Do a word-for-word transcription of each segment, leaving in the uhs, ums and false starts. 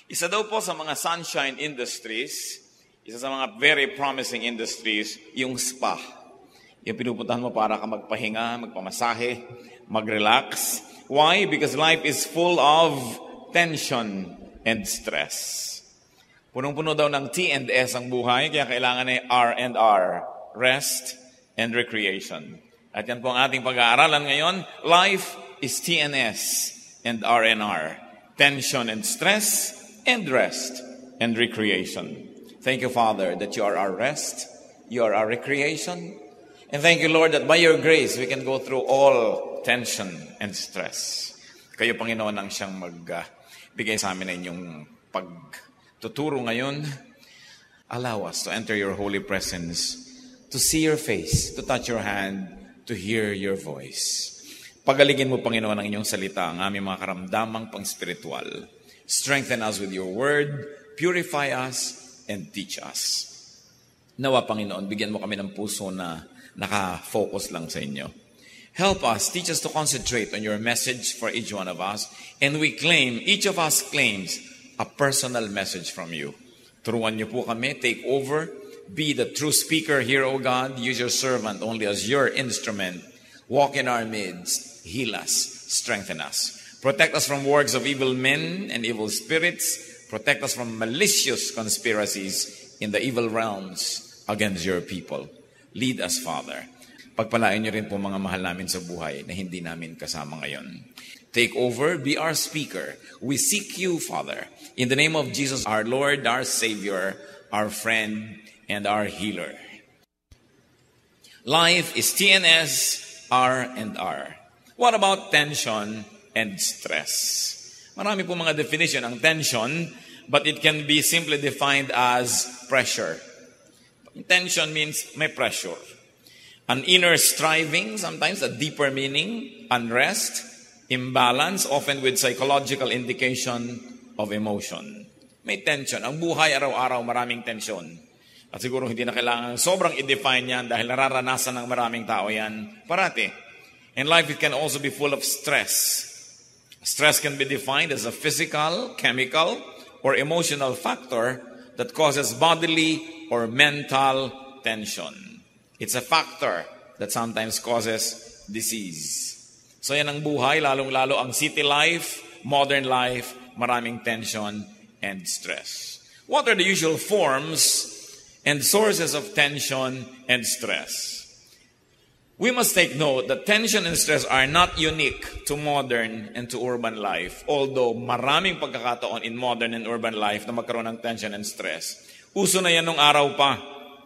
Isa daw po sa mga sunshine industries, isa sa mga very promising industries, yung spa. Yung pinupuntahan mo para ka magpahinga, magpamasahe, mag-relax. Why? Because life is full of tension and stress. Punong-puno daw ng T and S ang buhay, kaya kailangan ay R and R, rest and recreation. At yan po ang ating pag-aaralan ngayon. Life is T and S and R and R. Tension and stress and rest and recreation. Thank you, Father, that you are our rest, you are our recreation. And thank you, Lord, that by your grace, we can go through all tension and stress. Kayo, Panginoon, ang siyang magbigay sa amin ng inyong pagtuturo ngayon. Allow us to enter your holy presence, to see your face, to touch your hand, to hear your voice. Pagaligin mo, Panginoon, ang inyong salita, ang aming mga karamdamang pang-spiritual. Strengthen us with your word, purify us, and teach us. Nawa, Panginoon, bigyan mo kami ng puso na naka-focus lang sa inyo. Help us, teach us to concentrate on your message for each one of us, and we claim, each of us claims, a personal message from you. Turuan niyo po kami, take over, be the true speaker here, O God. Use your servant only as your instrument. Walk in our midst, heal us, strengthen us. Protect us from works of evil men and evil spirits. Protect us from malicious conspiracies in the evil realms against your people. Lead us, Father. Pagpalain niyo rin po mga mahal namin sa buhay na hindi namin kasama ngayon. Take over, be our speaker. We seek you, Father, in the name of Jesus, our Lord, our Savior, our friend, and our healer. Life is T and S, R and R. What about tension and stress? Marami po mga definition ang tension, but it can be simply defined as pressure. Tension means may pressure. An inner striving, sometimes a deeper meaning, unrest, imbalance, often with psychological indication of emotion. May tension. Ang buhay araw-araw maraming tension. At siguro hindi na kailangan sobrang i-define yan dahil nararanasan ng maraming tao yan parati. In life, it can also be full of stress. Stress can be defined as a physical, chemical, or emotional factor that causes bodily or mental tension. It's a factor that sometimes causes disease. So yan ang buhay, lalong-lalo ang city life, modern life, maraming tension and stress. What are the usual forms and sources of tension and stress? We must take note that tension and stress are not unique to modern and to urban life. Although maraming pagkakataon in modern and urban life na magkaroon ng tension and stress. Uso na yan nung araw pa.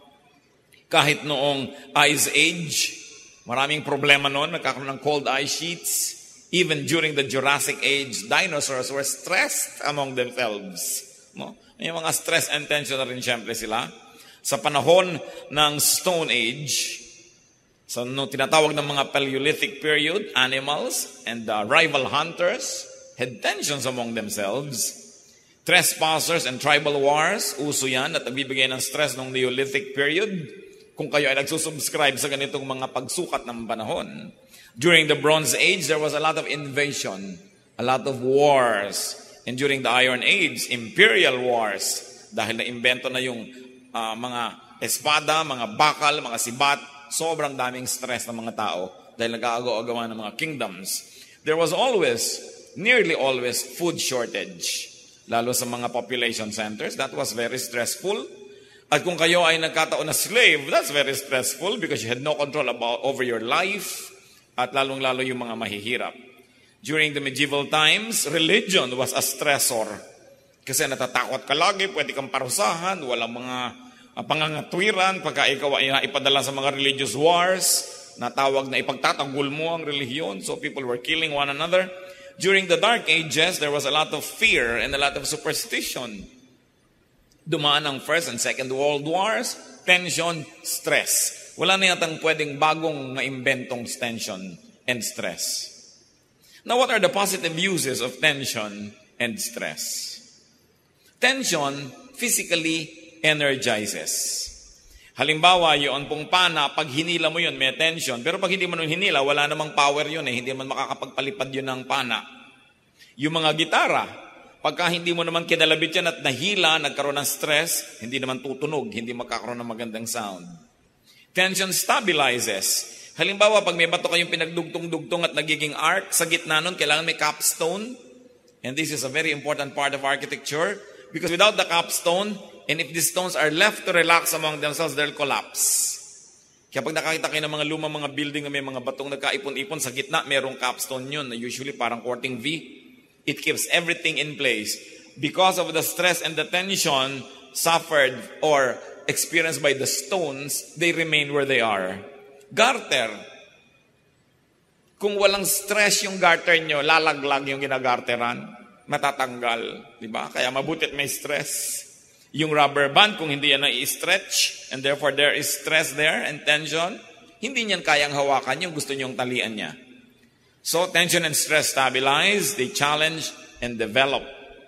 Kahit noong Ice Age, maraming problema noon, nagkakaroon ng cold ice sheets. Even during the Jurassic Age, dinosaurs were stressed among themselves. No? May mga stress and tension na rin siyempre sila. Sa panahon ng Stone Age, so no, tinatawag ng mga Paleolithic period, animals and uh, rival hunters had tensions among themselves. Trespassers and tribal wars, uso yan at nagbibigay ng stress ng Neolithic period. Kung kayo ay nagsusubscribe sa ganitong mga pagsukat ng panahon. During the Bronze Age, there was a lot of invasion, a lot of wars. And during the Iron Age, imperial wars. Dahil na-invento na yung uh, mga espada, mga bakal, mga sibat, sobrang daming stress ng mga tao dahil nag-aagaw-agawan ng mga kingdoms. There was always, nearly always, food shortage. Lalo sa mga population centers, that was very stressful. At kung kayo ay nagkataon na slave, that's very stressful because you had no control about over your life at lalong-lalo yung mga mahihirap. During the medieval times, religion was a stressor. Kasi natatakot ka lagi, pwede kang parusahan, walang mga uh, pangangatwiran, pagka ikaw ay ipadala sa mga religious wars, natawag na ipagtatanggol mo ang relihiyon, so people were killing one another. During the Dark Ages, there was a lot of fear and a lot of superstition. Dumaan ang First and Second World Wars, tension, stress. Wala na yatang pwedeng bagong na-inventong tension and stress. Now, what are the positive uses of tension and stress? Tension physically energizes. Halimbawa, yun pong pana, pag hinila mo yun, may tension. Pero pag hindi mo nung hinila, wala namang power yun eh. Hindi man makakapagpalipad yun ng pana. Yung mga gitara, Pagka hindi mo naman kinalabit yan at nahila, nagkaroon ng stress, hindi naman tutunog, hindi magkakaroon ng magandang sound. Tension stabilizes. Halimbawa, pag may bato kayong pinagdugtong-dugtong at nagiging arc, sa gitna nun, kailangan may capstone. And this is a very important part of architecture because without the capstone, and if these stones are left to relax among themselves, they'll collapse. Kaya pag nakakita kayo ng mga lumang mga building na may mga batong nagkaipon-ipon, sa gitna, merong capstone yun, na usually parang courting V. It keeps everything in place. Because of the stress and the tension suffered or experienced by the stones, they remain where they are. Garter. Kung walang stress yung garter nyo, lalaglag yung ginagarteran, matatanggal. Diba? Kaya mabutit may stress. Yung rubber band, kung hindi yan na i-stretch, and therefore there is stress there and tension, hindi niyan kayang hawakan yung gusto nyong talian niya. So, tension and stress stabilize, they challenge and develop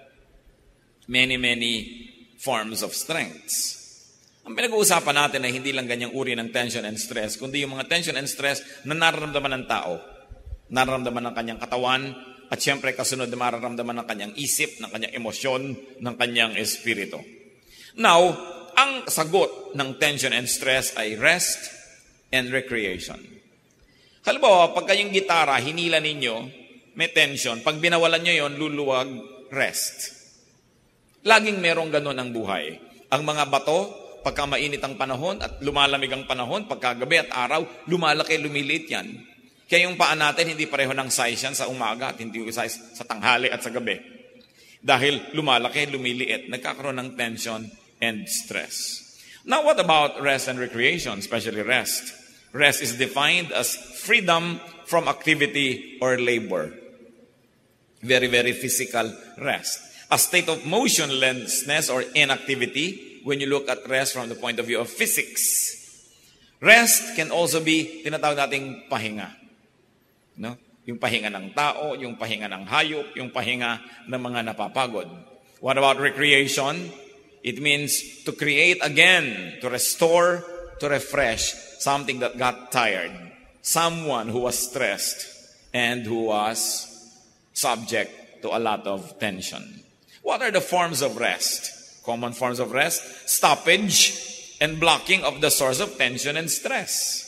many, many forms of strengths. Ang pinag-uusapan natin ay hindi lang ganyang uri ng tension and stress, kundi yung mga tension and stress na nararamdaman ng tao. Nararamdaman ng kanyang katawan, at siyempre kasunod na mararamdaman ng kanyang isip, ng kanyang emosyon, ng kanyang espiritu. Now, ang sagot ng tension and stress ay rest and recreation. Halimbawa, pag kayong gitara, hinila ninyo, may tension. Pag binawalan nyo yon, luluwag, rest. Laging merong ganun ang buhay. Ang mga bato, pagka mainit ang panahon at lumalamig ang panahon, pagka gabi at araw, lumalaki, lumiliit yan. Kaya yung paa natin, hindi pareho ng size yan sa umaga at hindi size sa tanghali at sa gabi. Dahil lumalaki, lumiliit, nagkakaroon ng tension and stress. Now, what about rest and recreation, especially rest? Rest is defined as freedom from activity or labor. Very, very physical rest. A state of motionlessness or inactivity when you look at rest from the point of view of physics. Rest can also be tinatawag nating pahinga. No? Yung pahinga ng tao, yung pahinga ng hayop, yung pahinga ng mga napapagod. What about recreation? It means to create again, to restore, to refresh something that got tired. Someone who was stressed and who was subject to a lot of tension. What are the forms of rest? Common forms of rest, stoppage and blocking of the source of tension and stress.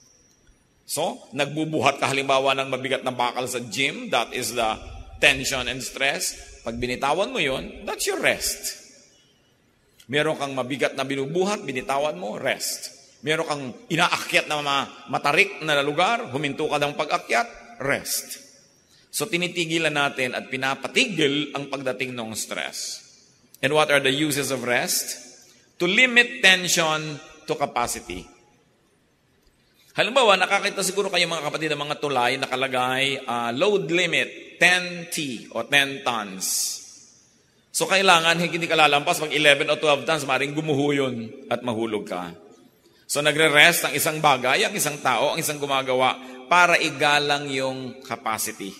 So, nagbubuhat ka halimbawa ng mabigat na bakal sa gym, that is the tension and stress. Pag binitawan mo yon, that's your rest. Meron kang mabigat na binubuhat, binitawan mo, rest. Meron kang inaakyat na matarik na lugar, huminto ka ng pag-akyat, rest. So tinitigilan natin at pinapatigil ang pagdating ng stress. And what are the uses of rest? To limit tension to capacity. Halimbawa, nakakita siguro kayo mga kapatid ng mga tulay nakalagay uh, load limit ten T o ten tons. So kailangan hindi ka lalampas pag eleven o twelve tons, maring gumuho yun at mahulog ka. So nagre-rest ang isang bagay, ang isang tao, ang isang gumagawa para igalang yung capacity.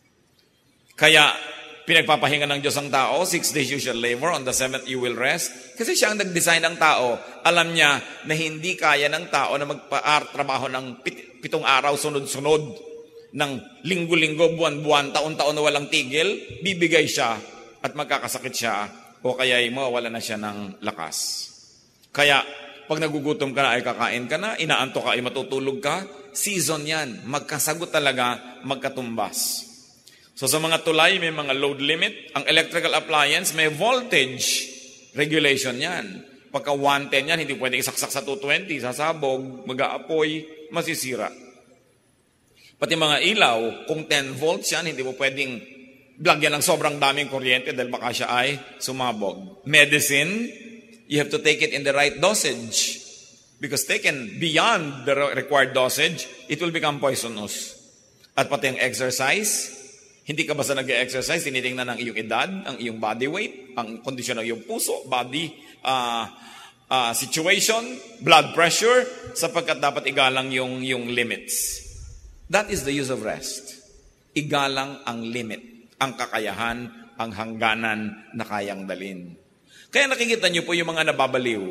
Kaya pinagpapahinga ng Diyos ang tao, six days you shall labor, on the seventh you will rest. Kasi siya ang nag-design ng tao. Alam niya na hindi kaya ng tao na magpa-trabaho ng pit- pitong araw sunod-sunod, ng linggo-linggo, buwan-buwan, taon-taon na walang tigil, bibigay siya at magkakasakit siya o kaya mawawala na siya ng lakas. Kaya pag nagugutom ka na ay kakain ka na, inaantok ka ay matutulog ka, season yan. Magkasagot talaga, magkatumbas. So sa mga tulay, may mga load limit. Ang electrical appliance, may voltage regulation yan. Pagka one ten yan, hindi pwede isaksak sa two twenty, sasabog, mag-aapoy, masisira. Pati mga ilaw, kung ten volts yan, hindi mo pwedeng blagyan ng sobrang daming kuryente dahil baka siya ay sumabog. Medicine, you have to take it in the right dosage. Because taken beyond the required dosage, it will become poisonous. At pati ang exercise, hindi ka basta nag-exercise, tinitingnan ang iyong edad, ang iyong body weight, ang kondisyon ng iyong puso, body uh, uh, situation, blood pressure, sapagkat dapat igalang yung, yung limits. That is the use of rest. Igalang ang limit, ang kakayahan, ang hangganan na kayang dalin. Kaya nakikita niyo po yung mga nababaliw.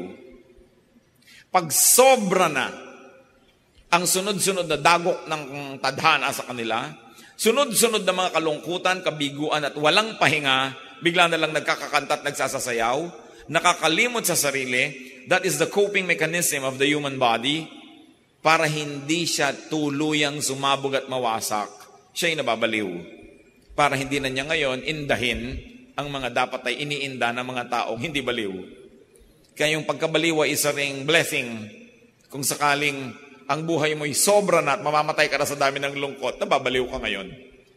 Pag sobra na ang sunod-sunod na dagok ng tadhana sa kanila, sunod-sunod na mga kalungkutan, kabiguan at walang pahinga, bigla na lang nagkakakanta at nagsasasayaw, nakakalimot sa sarili. That is the coping mechanism of the human body para hindi siya tuluyang sumabog at mawasak. Siya'y nababaliw. Para hindi na niya ngayon indahin ang mga dapat ay iniinda ng mga taong hindi baliw. Kaya yung pagkabaliw ay isa ring blessing. Kung sakaling ang buhay mo'y sobra na at mamamatay ka na sa dami ng lungkot, nababaliw ka ngayon.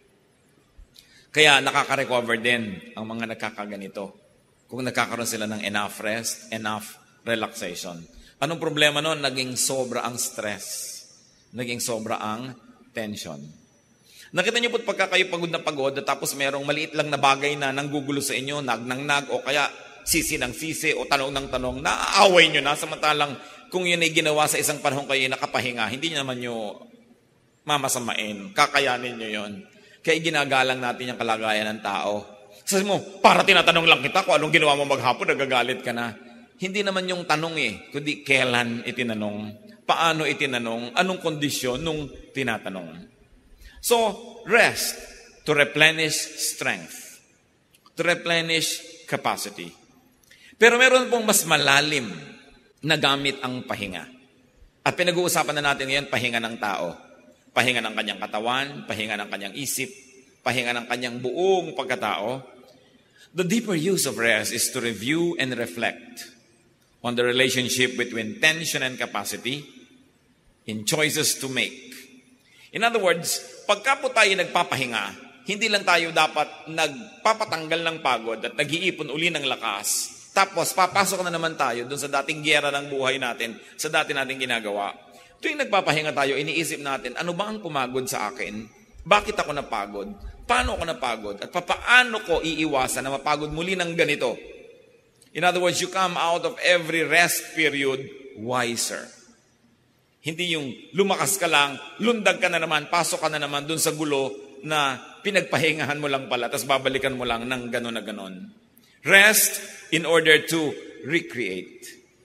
Kaya nakaka-recover din ang mga nagkakaganito. Kung nagkakaroon sila ng enough rest, enough relaxation. Anong problema nun? Naging sobra ang stress. Naging sobra ang tension. Nakita niyo po't pagka kayo pagod na pagod at tapos merong maliit lang na bagay na nanggugulo sa inyo, nag nang nag o kaya sisi ng sisi o tanong ng tanong, naaaway nyo na samantalang kung yun ay ginawa sa isang panahon kayo nakapahinga, hindi naman nyo mamasamain. Kakayanin nyo yun. Kaya ginagalang natin yung kalagayan ng tao. Sabi mo, para tinatanong lang kita kung anong ginawa mo maghapon, nagagalit ka na. Hindi naman yung tanong eh, kundi kailan itinanong, paano itinanong, anong kondisyon nung tinatanong. So, rest to replenish strength, to replenish capacity. Pero meron pong mas malalim na gamit ang pahinga. At pinag-uusapan na natin ngayon, pahinga ng tao. Pahinga ng kanyang katawan, pahinga ng kanyang isip, pahinga ng kanyang buong pagkatao. The deeper use of rest is to review and reflect on the relationship between tension and capacity in choices to make. In other words, pagka po tayo nagpapahinga, hindi lang tayo dapat nagpapatanggal ng pagod at nag-iipon uli ng lakas. Tapos, papasok na naman tayo dun sa dating giyera ng buhay natin, sa dati nating ginagawa. Tuwing nagpapahinga tayo, iniisip natin, ano ba ang pumagod sa akin? Bakit ako napagod? Paano ako napagod? At papaano ko iiwasan na mapagod muli ng ganito? In other words, you come out of every rest period wiser. Hindi yung lumakas ka lang, lundag ka na naman, pasok ka na naman dun sa gulo na pinagpahingahan mo lang pala, tapos babalikan mo lang ng gano'n na gano'n. Rest in order to recreate.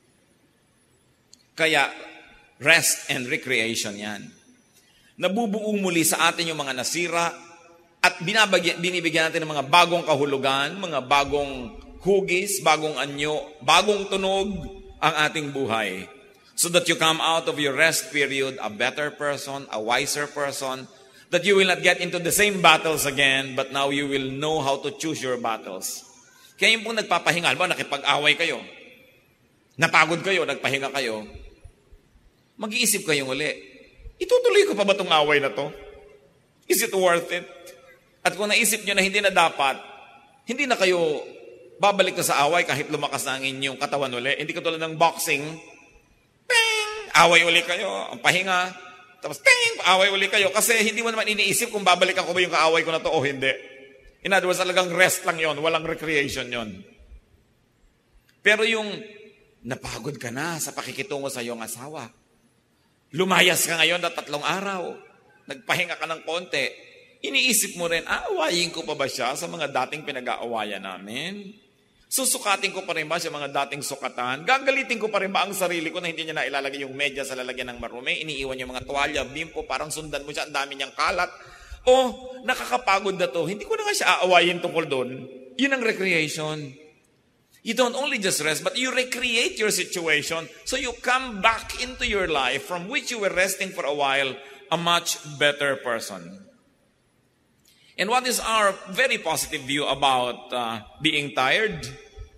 Kaya, rest and recreation yan. Nabubuo muli sa atin yung mga nasira at binabagyan, binibigyan natin ng mga bagong kahulugan, mga bagong hugis, bagong anyo, bagong tunog ang ating buhay. So that you come out of your rest period a better person, a wiser person, that you will not get into the same battles again, but now you will know how to choose your battles. Kaya yung pong nagpapahinga, ba, nakipag-away kayo, napagod kayo, nagpahinga kayo, mag-iisip kayo uli, itutuloy ko pa ba itong away na to? Is it worth it? At kung naisip nyo na hindi na dapat, hindi na kayo babalik na sa away kahit lumakas na ang inyong katawan uli. Hindi katulad ng boxing, ping, away uli kayo, ang pahinga, tapos ping, away uli kayo. Kasi hindi mo naman iniisip kung babalikan ko ba yung kaaway ko na to o hindi. In other words, talagang rest lang yon, walang recreation yon. Pero yung napagod ka na sa pakikitungo sa iyong asawa, lumayas ka ngayon na tatlong araw, nagpahinga ka ng konti, iniisip mo rin, aawayin ko pa ba siya sa mga dating pinag-aawayan namin? Susukatin ko pa rin ba siya mga dating sukatan? Gagalitin ko pa rin ba ang sarili ko na hindi niya na ilalagay yung medya sa lalagyan ng marumi? Iniiwan yung mga tuwalya, bimpo, parang sundan mo siya, ang dami niyang kalat. O, nakakapagod na to, hindi ko na nga siya aawayin tungkol doon. Yun ang recreation. You don't only just rest, but you recreate your situation so you come back into your life from which you were resting for a while, a much better person. And what is our very positive view about uh, being tired?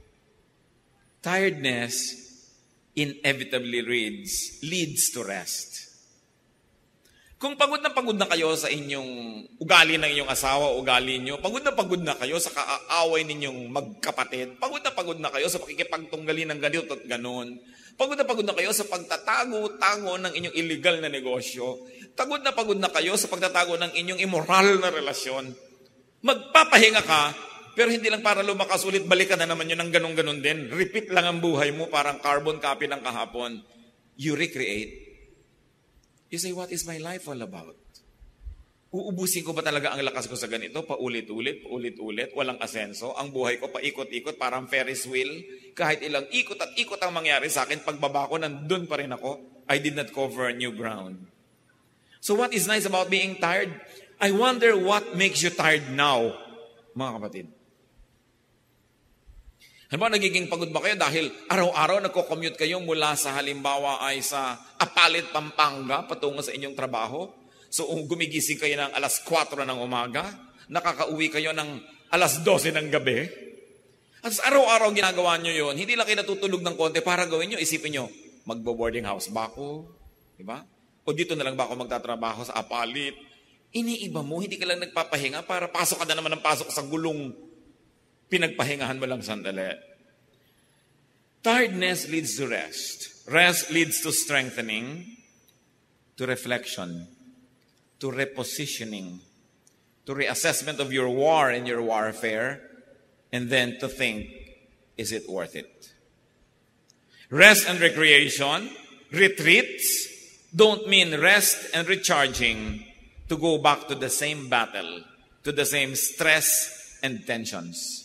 Tiredness inevitably leads, leads to rest. Kung pagod na pagod na kayo sa inyong ugali ng inyong asawa, ugali nyo, pagod na pagod na kayo sa kaaway ninyong magkapatid, pagod na pagod na kayo sa pakikipagtunggali ng ganito at ganon, pagod na pagod na kayo sa pagtatago-tago ng inyong illegal na negosyo, pagod na pagod na kayo sa pagtatago ng inyong immoral na relasyon, magpapahinga ka, pero hindi lang para lumakas ulit, balikan na naman yun ng ganon-ganon din. Repeat lang ang buhay mo, parang carbon copy ng kahapon. You recreate. You say, what is my life all about? Uubusin ko ba talaga ang lakas ko sa ganito? Paulit-ulit, paulit-ulit, walang asenso. Ang buhay ko paikot-ikot, parang Ferris wheel. Kahit ilang ikot at ikot ang mangyari sa akin, pagbaba ko, nandun pa rin ako. I did not cover new ground. So what is nice about being tired? I wonder what makes you tired now, mga kapatid. Halimbawa, nagiging pagod ba kayo dahil araw-araw nagko-commute kayo mula sa halimbawa ay sa Apalit, Pampanga patungo sa inyong trabaho? So, gumigising kayo ng alas kwatro ng umaga, nakakauwi kayo ng alas dose ng gabi. At sa araw-araw ginagawa nyo yun, hindi lang kayo natutulog ng konti para gawin nyo, isipin nyo, magbo-boarding house ba ako? Diba? O dito na lang ba ako magtatrabaho sa Apalit? Iniiba mo, hindi ka lang nagpapahinga para pasok ka na naman ng pasok sa gulong pinagpahingahan mo lang sandali. Tiredness leads to rest. Rest leads to strengthening, to reflection, to repositioning, to reassessment of your war and your warfare, and then to think, is it worth it? Rest and recreation, retreats, don't mean rest and recharging to go back to the same battle, to the same stress and tensions.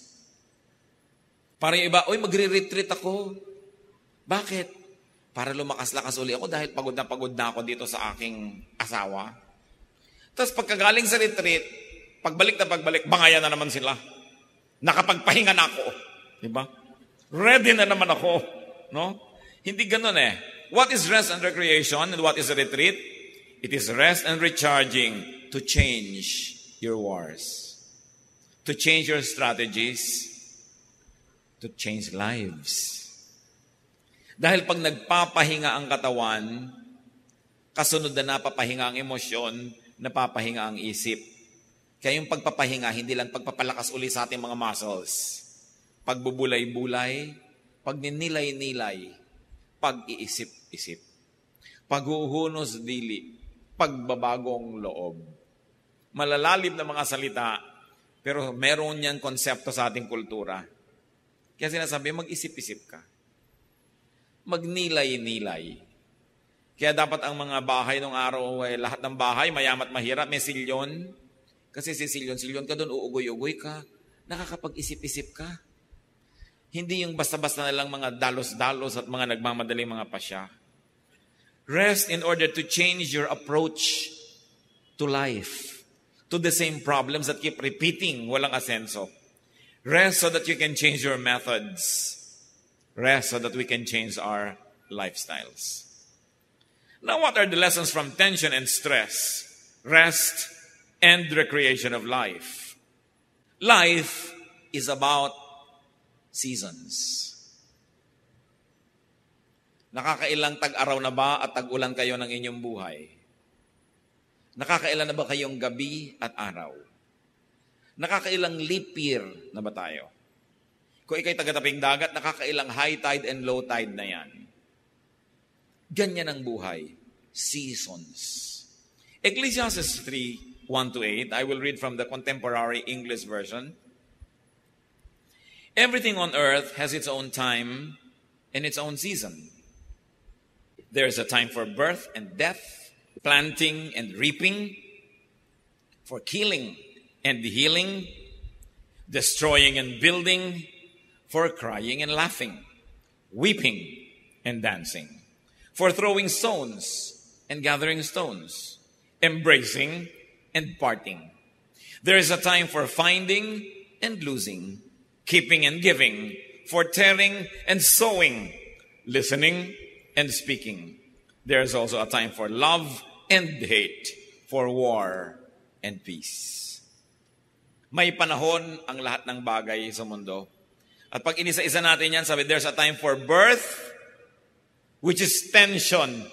Para yung iba, uy, magre-retreat ako. Bakit? Para lumakas-lakas uli ako dahil pagod na pagod na ako dito sa aking asawa. Tapos pagkagaling sa retreat, pagbalik na pagbalik, bangayan na naman sila. Nakapagpahinga na ako. Diba? Ready na naman ako. No? Hindi ganun eh. What is rest and recreation and what is a retreat? It is rest and recharging to change your wars, to change your strategies, to change lives. Dahil pag nagpapahinga ang katawan, kasunod na napapahinga ang emosyon, napapahinga ang isip. Kaya yung pagpapahinga, hindi lang pagpapalakas uli sa ating mga muscles. Pagbubulay-bulay, pagninilay-nilay, pag-iisip-isip, paghuhunos dili, pagbabagong loob. Malalalim na mga salita, pero meron niyang konsepto sa ating kultura. Kaya sinasabi, mag-isip-isip ka. Magnilay-nilay. Kaya dapat ang mga bahay ng araw, eh, lahat ng bahay, mayamat mahirap, may silyon. Kasi si silyon-silyon ka doon, uugoy-ugoy ka. Nakakapag-isip-isip ka. Hindi yung basta-basta na lang mga dalos-dalos at mga nagmamadaling mga pasya. Rest in order to change your approach to life, to the same problems that keep repeating, walang asenso. Rest so that you can change your methods. Rest so that we can change our lifestyles. Now, what are the lessons from tension and stress? Rest and recreation of life. Life is about seasons. Nakakailang tag-araw na ba at tag-ulan kayo ng inyong buhay? Nakakailan na ba kayong gabi at araw? Nakakailang leap year na ba tayo? Kung ikaw'y taga-taping dagat, nakakailang high tide and low tide na yan. Ganyan ang buhay. Seasons. Ecclesiastes three, one to eight, I will read from the contemporary English version. Everything on earth has its own time and its own season. There is a time for birth and death, planting and reaping, for killing and healing, destroying and building, for crying and laughing, weeping and dancing, for throwing stones and gathering stones, embracing and parting. There is a time for finding and losing, keeping and giving, for tearing and sowing, listening and speaking. There is also a time for love and hate, for war and peace. May panahon ang lahat ng bagay sa mundo. At pag inisa-isa natin yan, sabi, there's a time for birth, which is tension.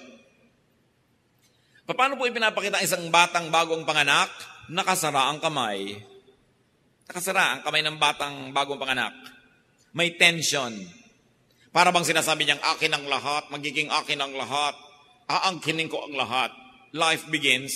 Paano po ipinapakita isang batang bagong panganak? Nakasara ang kamay. Nakasara ang kamay ng batang bagong panganak. May tension. Para bang sinasabi niyang, akin ang lahat, magiging akin ang lahat, aangkinin ko ang lahat. Life begins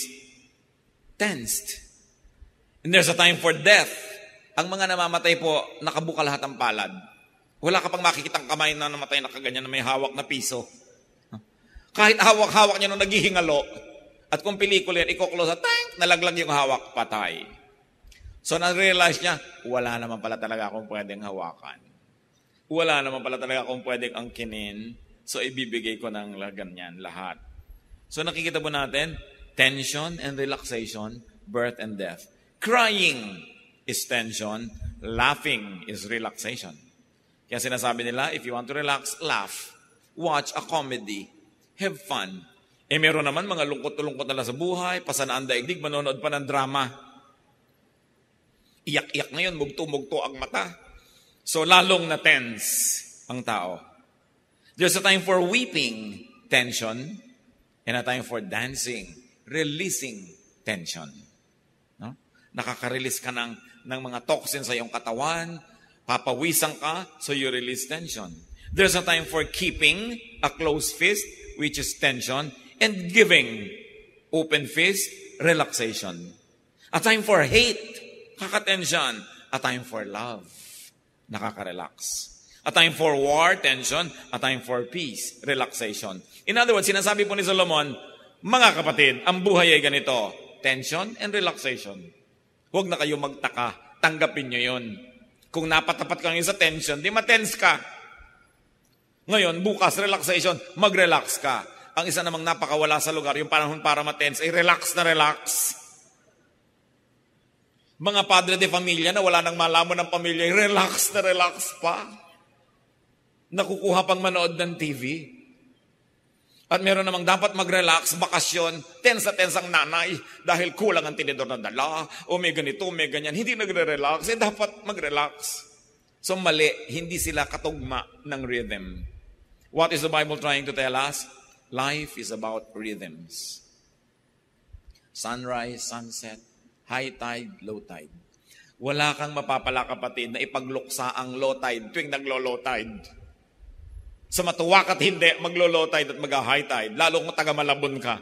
tensed. And there's a time for death. Ang mga namamatay po, nakabuka lahat ang palad. Wala ka pang makikitang kamay na namatay na kaganyan na may hawak na piso. Kahit hawak-hawak niya nung naghihingalo, at kung pelikula yan, iko-close at tank, nalaglag yung hawak, patay. So na-realize niya, wala naman pala talaga akong pwedeng hawakan. Wala naman pala talaga akong pwedeng angkinin, so ibibigay ko ng ganyan lahat. So nakikita po natin, tension and relaxation, birth and death. Crying is tension, laughing is relaxation. Kaya sinasabi nila, if you want to relax, laugh. Watch a comedy. Have fun. Eh meron naman mga lungkot-lungkot na lang sa buhay, pasanaan daigdig, manonood pa ng drama. Iyak-iyak ngayon, mugto-mugto ang mata. So lalong na tense ang tao. There's a time for weeping, tension, and a time for dancing, releasing tension. No? Nakaka-release ka ng, ng mga toxins sa iyong katawan, papawisan ka, so you release tension. There's a time for keeping a closed fist, which is tension, and giving open fist, relaxation. A time for hate, kaka-tension. A time for love, nakaka-relax. A time for war, tension. A time for peace, relaxation. In other words, sinasabi po ni Solomon, mga kapatid, ang buhay ay ganito, tension and relaxation. Huwag na kayo magtaka, tanggapin nyo yun. Kung napatapat ka ngayon sa tension, di matense ka. Ngayon, bukas, relaxation, mag-relax ka. Ang isa namang napakawala sa lugar, yung panahon para matense, ay relax na relax. Mga padre de familia na wala nang malaman ng pamilya, relax na relax pa. Nakukuha pang manood ng T V. At meron namang dapat mag-relax, bakasyon, tense na tense ang nanay dahil kulang ang tinidor na dala, o may ganito, may ganyan. Hindi nagre-relax, eh dapat mag-relax. So mali, hindi sila katugma ng rhythm. What is the Bible trying to tell us? Life is about rhythms. Sunrise, sunset, high tide, low tide. Wala kang mapapala kapatid na ipagluksa ang low tide tuwing naglo-low tide. Sa matuwak at hindi, maglo-low tide at mag-high tide. Lalo kung taga-Malabon ka.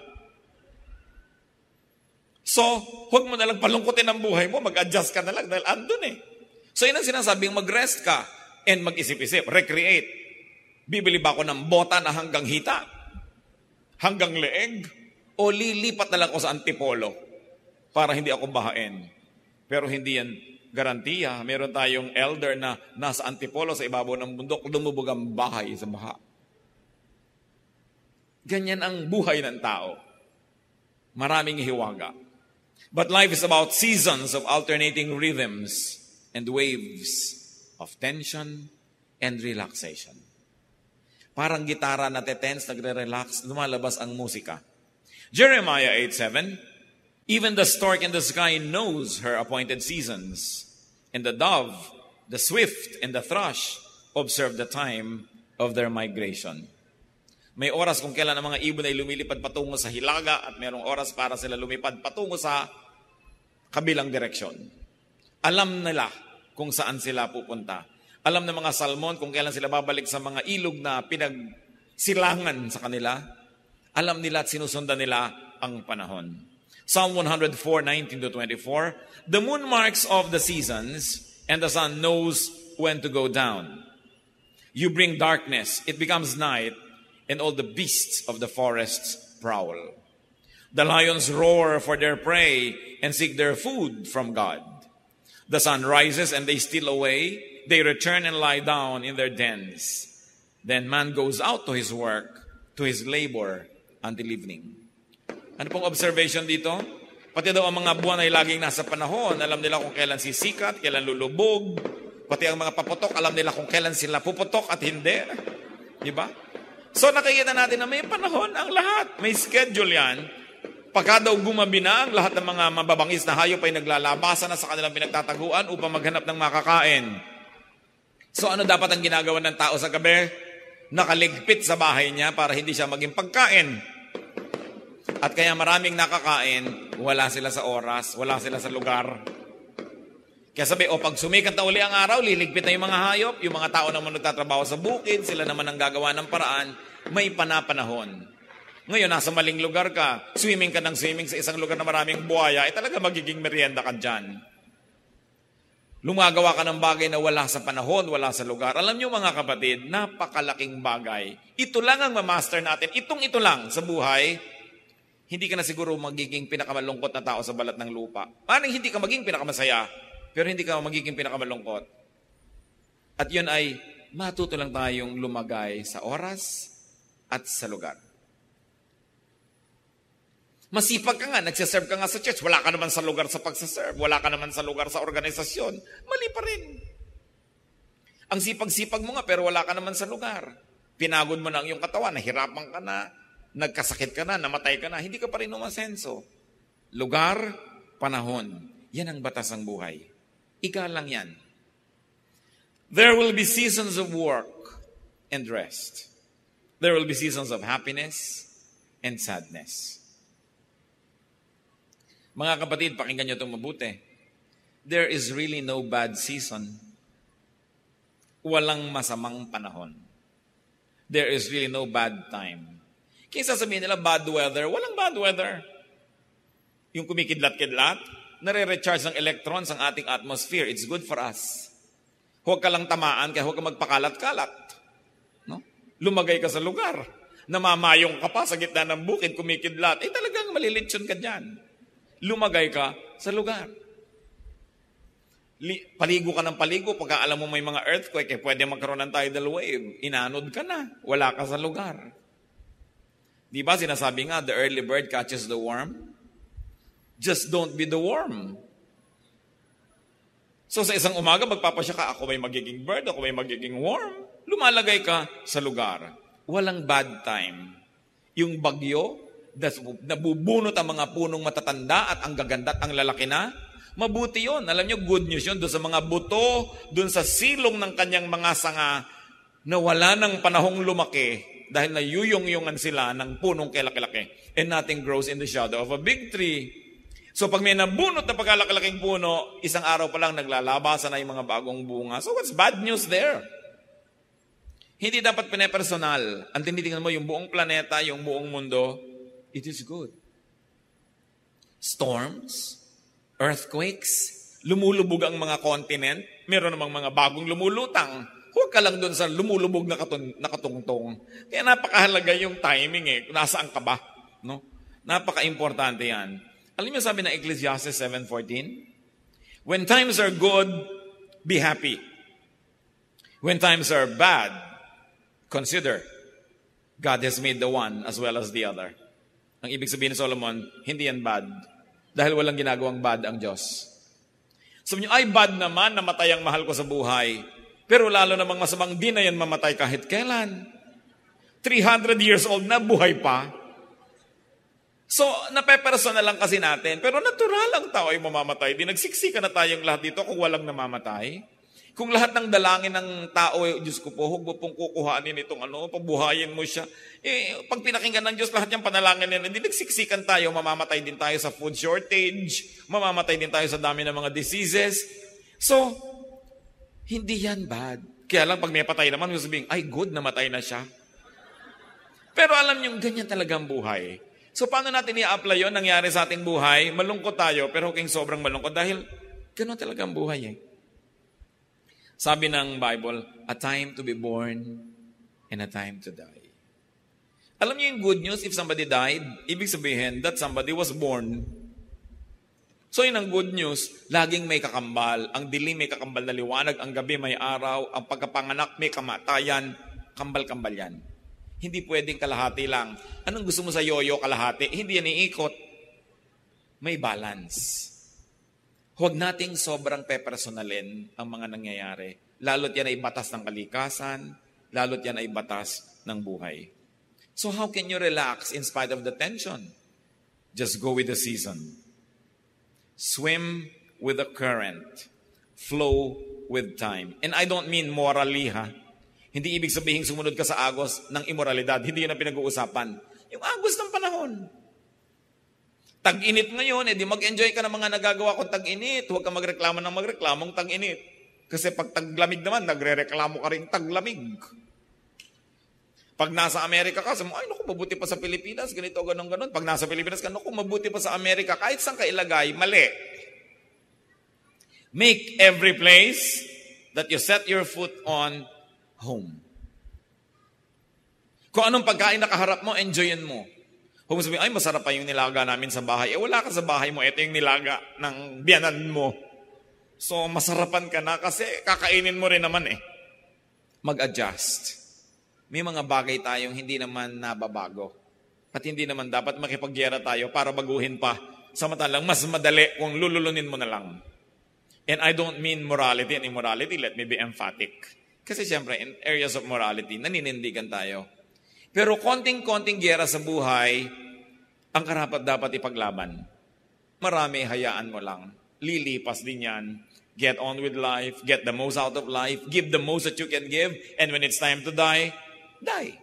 So, huwag mo nalang palungkutin ang buhay mo. Mag-adjust ka na lang dahil andun eh. So, yun ang sinasabing mag-rest ka and mag-isip-isip. Recreate. Bibili ba ako ng bota na hanggang hita? Hanggang leeg? O lilipat na lang ako sa antipolo para hindi ako bahain? Pero hindi yan garantiya. Meron tayong elder na nasa antipolo sa ibabaw ng bundok, lumubog ang bahay sa baha. Ganyan ang buhay ng tao. Maraming hiwaga. But life is about seasons of alternating rhythms and waves of tension and relaxation. Parang gitara na te-tense, nagre-relax, lumalabas ang musika. Jeremiah eight seven, even the stork in the sky knows her appointed seasons, and the dove, the swift, and the thrush observe the time of their migration. May oras kung kailan ang mga ibon ay lumilipad patungo sa hilaga at mayroong oras para sila lumipad patungo sa kabilang direksyon. Alam nila kung saan sila pupunta. Alam ng mga salmon kung kailan sila babalik sa mga ilog na pinagsilangan sa kanila. Alam nila at sinusundan nila ang panahon. Psalm one oh four, nineteen to twenty-four, the moon marks off the seasons, and the sun knows when to go down. You bring darkness, it becomes night, and all the beasts of the forests prowl. The lions roar for their prey and seek their food from God. The sun rises and they steal away. They return and lie down in their dens. Then man goes out to his work, to his labor, until evening. Ano pong observation dito? Pati daw ang mga buwan ay laging nasa panahon. Alam nila kung kailan sisikat, kailan lulubog. Pati ang mga paputok, alam nila kung kailan sila puputok at hindi. Di ba? So nakikita natin na may panahon ang lahat. May schedule yan. Pagka daw gumabi na, ang lahat ng mga mababangis na hayop ay naglalabasan na sa kanilang pinagtataguan upang maghanap ng makakain. So ano dapat ang ginagawa ng tao sa gabi? Nakaligpit sa bahay niya para hindi siya maging pagkain. At kaya maraming nakakain, wala sila sa oras, wala sila sa lugar. Kaya sabi, o pag sumikat na uli ang araw, liligpit na yung mga hayop, yung mga tao naman nagtatrabaho sa bukid, sila naman ang gagawa ng paraan, may panapanahon. Ngayon, nasa maling lugar ka, swimming ka ng swimming sa isang lugar na maraming buhaya, eh talaga magiging merienda ka dyan. Lumagawa ka ng bagay na wala sa panahon, wala sa lugar. Alam niyo mga kapatid, napakalaking bagay. Ito lang ang mamaster natin. Itong ito lang sa buhay, hindi ka na siguro magiging pinakamalungkot na tao sa balat ng lupa. Maring hindi ka magiging pinakamasaya, pero hindi ka magiging pinakamalungkot. At yun ay matuto lang tayong lumagay sa oras at sa lugar. Masipag ka nga, nagsiserve ka nga sa church, wala ka naman sa lugar sa pagsaserve, wala ka naman sa lugar sa organisasyon, mali pa rin. Ang sipag-sipag mo nga pero wala ka naman sa lugar. Pinagod mo na ang iyong katawan, nahirapan ka na, nagkasakit ka na, namatay ka na, hindi ka pa rin umasenso. Lugar, panahon, yan ang batas ng buhay. Igalang yan. There will be seasons of work and rest. There will be seasons of happiness and sadness. Mga kapatid, pakinggan nyo itong mabuti. There is really no bad season. Walang masamang panahon. There is really no bad time. Kaya sasabihin nila, bad weather. Walang bad weather. Yung kumikidlat-kidlat, nare-recharge ng electrons ang ating atmosphere. It's good for us. Huwag ka lang tamaan, kaya huwag ka magpakalat-kalat. No? Lumagay ka sa lugar. Namamayong ka pa sa gitna ng bukid, kumikidlat. Eh talagang malilitsyon ka dyan. Lumagay ka sa lugar. Paligo ka ng paligo, pagka alam mo may mga earthquake, eh, pwede magkaroon ng tidal wave. Inanod ka na. Wala ka sa lugar. Di ba sinasabi nga, the early bird catches the worm? Just don't be the worm. So sa isang umaga, magpapasya ka, ako may magiging bird, ako may magiging worm. Lumalagay ka sa lugar. Walang bad time. Yung bagyo, nabubunot ang mga punong matatanda at ang gaganda at ang lalaki na, mabuti yun. Alam nyo, good news yun. Doon sa mga buto, doon sa silong ng kanyang mga sanga, na wala ng panahong lumaki dahil nayuyong-yungan sila ng punong kilaki-laki. And nothing grows in the shadow of a big tree. So pag may nabunot na pagkalaki-laking puno, isang araw pa lang naglalabasan na yung mga bagong bunga. So what's bad news there? Hindi dapat pinepersonal. Ang tinitingnan mo, yung buong planeta, yung buong mundo, it is good. Storms, earthquakes, lumulubog ang mga continent, meron namang mga bagong lumulutang. Huwag ka lang doon sa lumulubog na, katun- na katungtong. Kaya napakahalaga yung timing eh. Nasaan ka ba? No? Napaka-importante yan. Alam niyo sabi ng Ecclesiastes seven fourteen? When times are good, be happy. When times are bad, consider God has made the one as well as the other. Ang ibig sabihin ni Solomon, hindi yan bad. Dahil walang ginagawang bad ang Diyos. Sabi niyo, ay bad naman, namatay ang mahal ko sa buhay. Pero lalo namang masamang di na yan mamatay kahit kailan. three hundred years old na, buhay pa. So, napepersonal lang kasi natin. Pero natural ang tao ay mamamatay. Di nagsiksika na tayong lahat dito kung walang namamatay. Kung lahat ng dalangin ng tao, Diyos ko po, huwag mo pong kukuhanin itong ano, pabuhayin mo siya. Eh, pag pinakinggan ng Diyos, lahat yung panalangin nila, hindi nagsiksikan tayo, mamamatay din tayo sa food shortage, mamamatay din tayo sa dami ng mga diseases. So, hindi yan bad. Kaya lang, pag may patay naman, yung sabihin, ay good, namatay na siya. Pero alam niyo, ganyan talagang buhay. So, paano natin i-apply yun? Nangyari sa ating buhay, malungkot tayo, pero huwag sobrang malungkot dahil gano'n talagang buhay eh. Sabi ng Bible, a time to be born and a time to die. Alam niyo yung good news, if somebody died, ibig sabihin that somebody was born. So yun ang good news, laging may kakambal. Ang dilim may kakambal na liwanag, ang gabi may araw, ang pagkapanganak may kamatayan, kambal-kambal yan. Hindi pwedeng kalahati lang. Anong gusto mo sa yoyo kalahati? Hindi yan iikot. May balance. Huwag nating sobrang pepersonalin ang mga nangyayari. Lalo't yan ay batas ng kalikasan, lalo't yan ay batas ng buhay. So how can you relax in spite of the tension? Just go with the season. Swim with the current. Flow with time. And I don't mean morally, ha? Hindi ibig sabihin sumunod ka sa agos ng immoralidad. Hindi yun ang pinag-uusapan. Yung agos ng panahon. Tag-init ngayon, edi mag-enjoy ka ng mga nagagawa kong tag-init. Huwag ka magreklamo ng magreklamong tag-init. Kasi pag taglamig naman, nagre-reklamo ka rin taglamig. Pag nasa Amerika ka, sabi mo, ay naku, mabuti pa sa Pilipinas, ganito, ganun, ganun. Pag nasa Pilipinas ka, naku, mabuti pa sa Amerika. Kahit saan ka ilagay, mali. Make every place that you set your foot on home. Kung anong pagkain nakaharap mo, enjoyin mo. Kung sabihin, ay masarap pa yung nilaga namin sa bahay. Eh wala ka sa bahay mo, ito yung nilaga ng biyanan mo. So masarapan ka na kasi kakainin mo rin naman eh. Mag-adjust. May mga bagay tayong hindi naman nababago. At hindi naman dapat makipagyera tayo para baguhin pa. Samantalang mas madali kung lululunin mo na lang. And I don't mean morality and immorality. Let me be emphatic. Kasi siyempre, in areas of morality, naninindigan tayo. Pero konting-konting giyera sa buhay, ang karapat dapat ipaglaban. Marami, hayaan mo lang. Lilipas din yan. Get on with life. Get the most out of life. Give the most that you can give. And when it's time to die, die.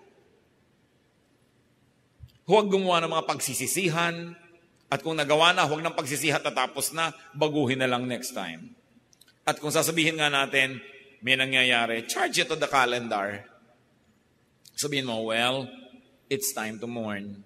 Huwag gumawa ng mga pagsisisihan. At kung nagawa na, huwag ng pagsisihan at tapos na, baguhin na lang next time. At kung sasabihin nga natin, may nangyayari, charge it to the calendar. Sabihin mo, well, it's time to mourn.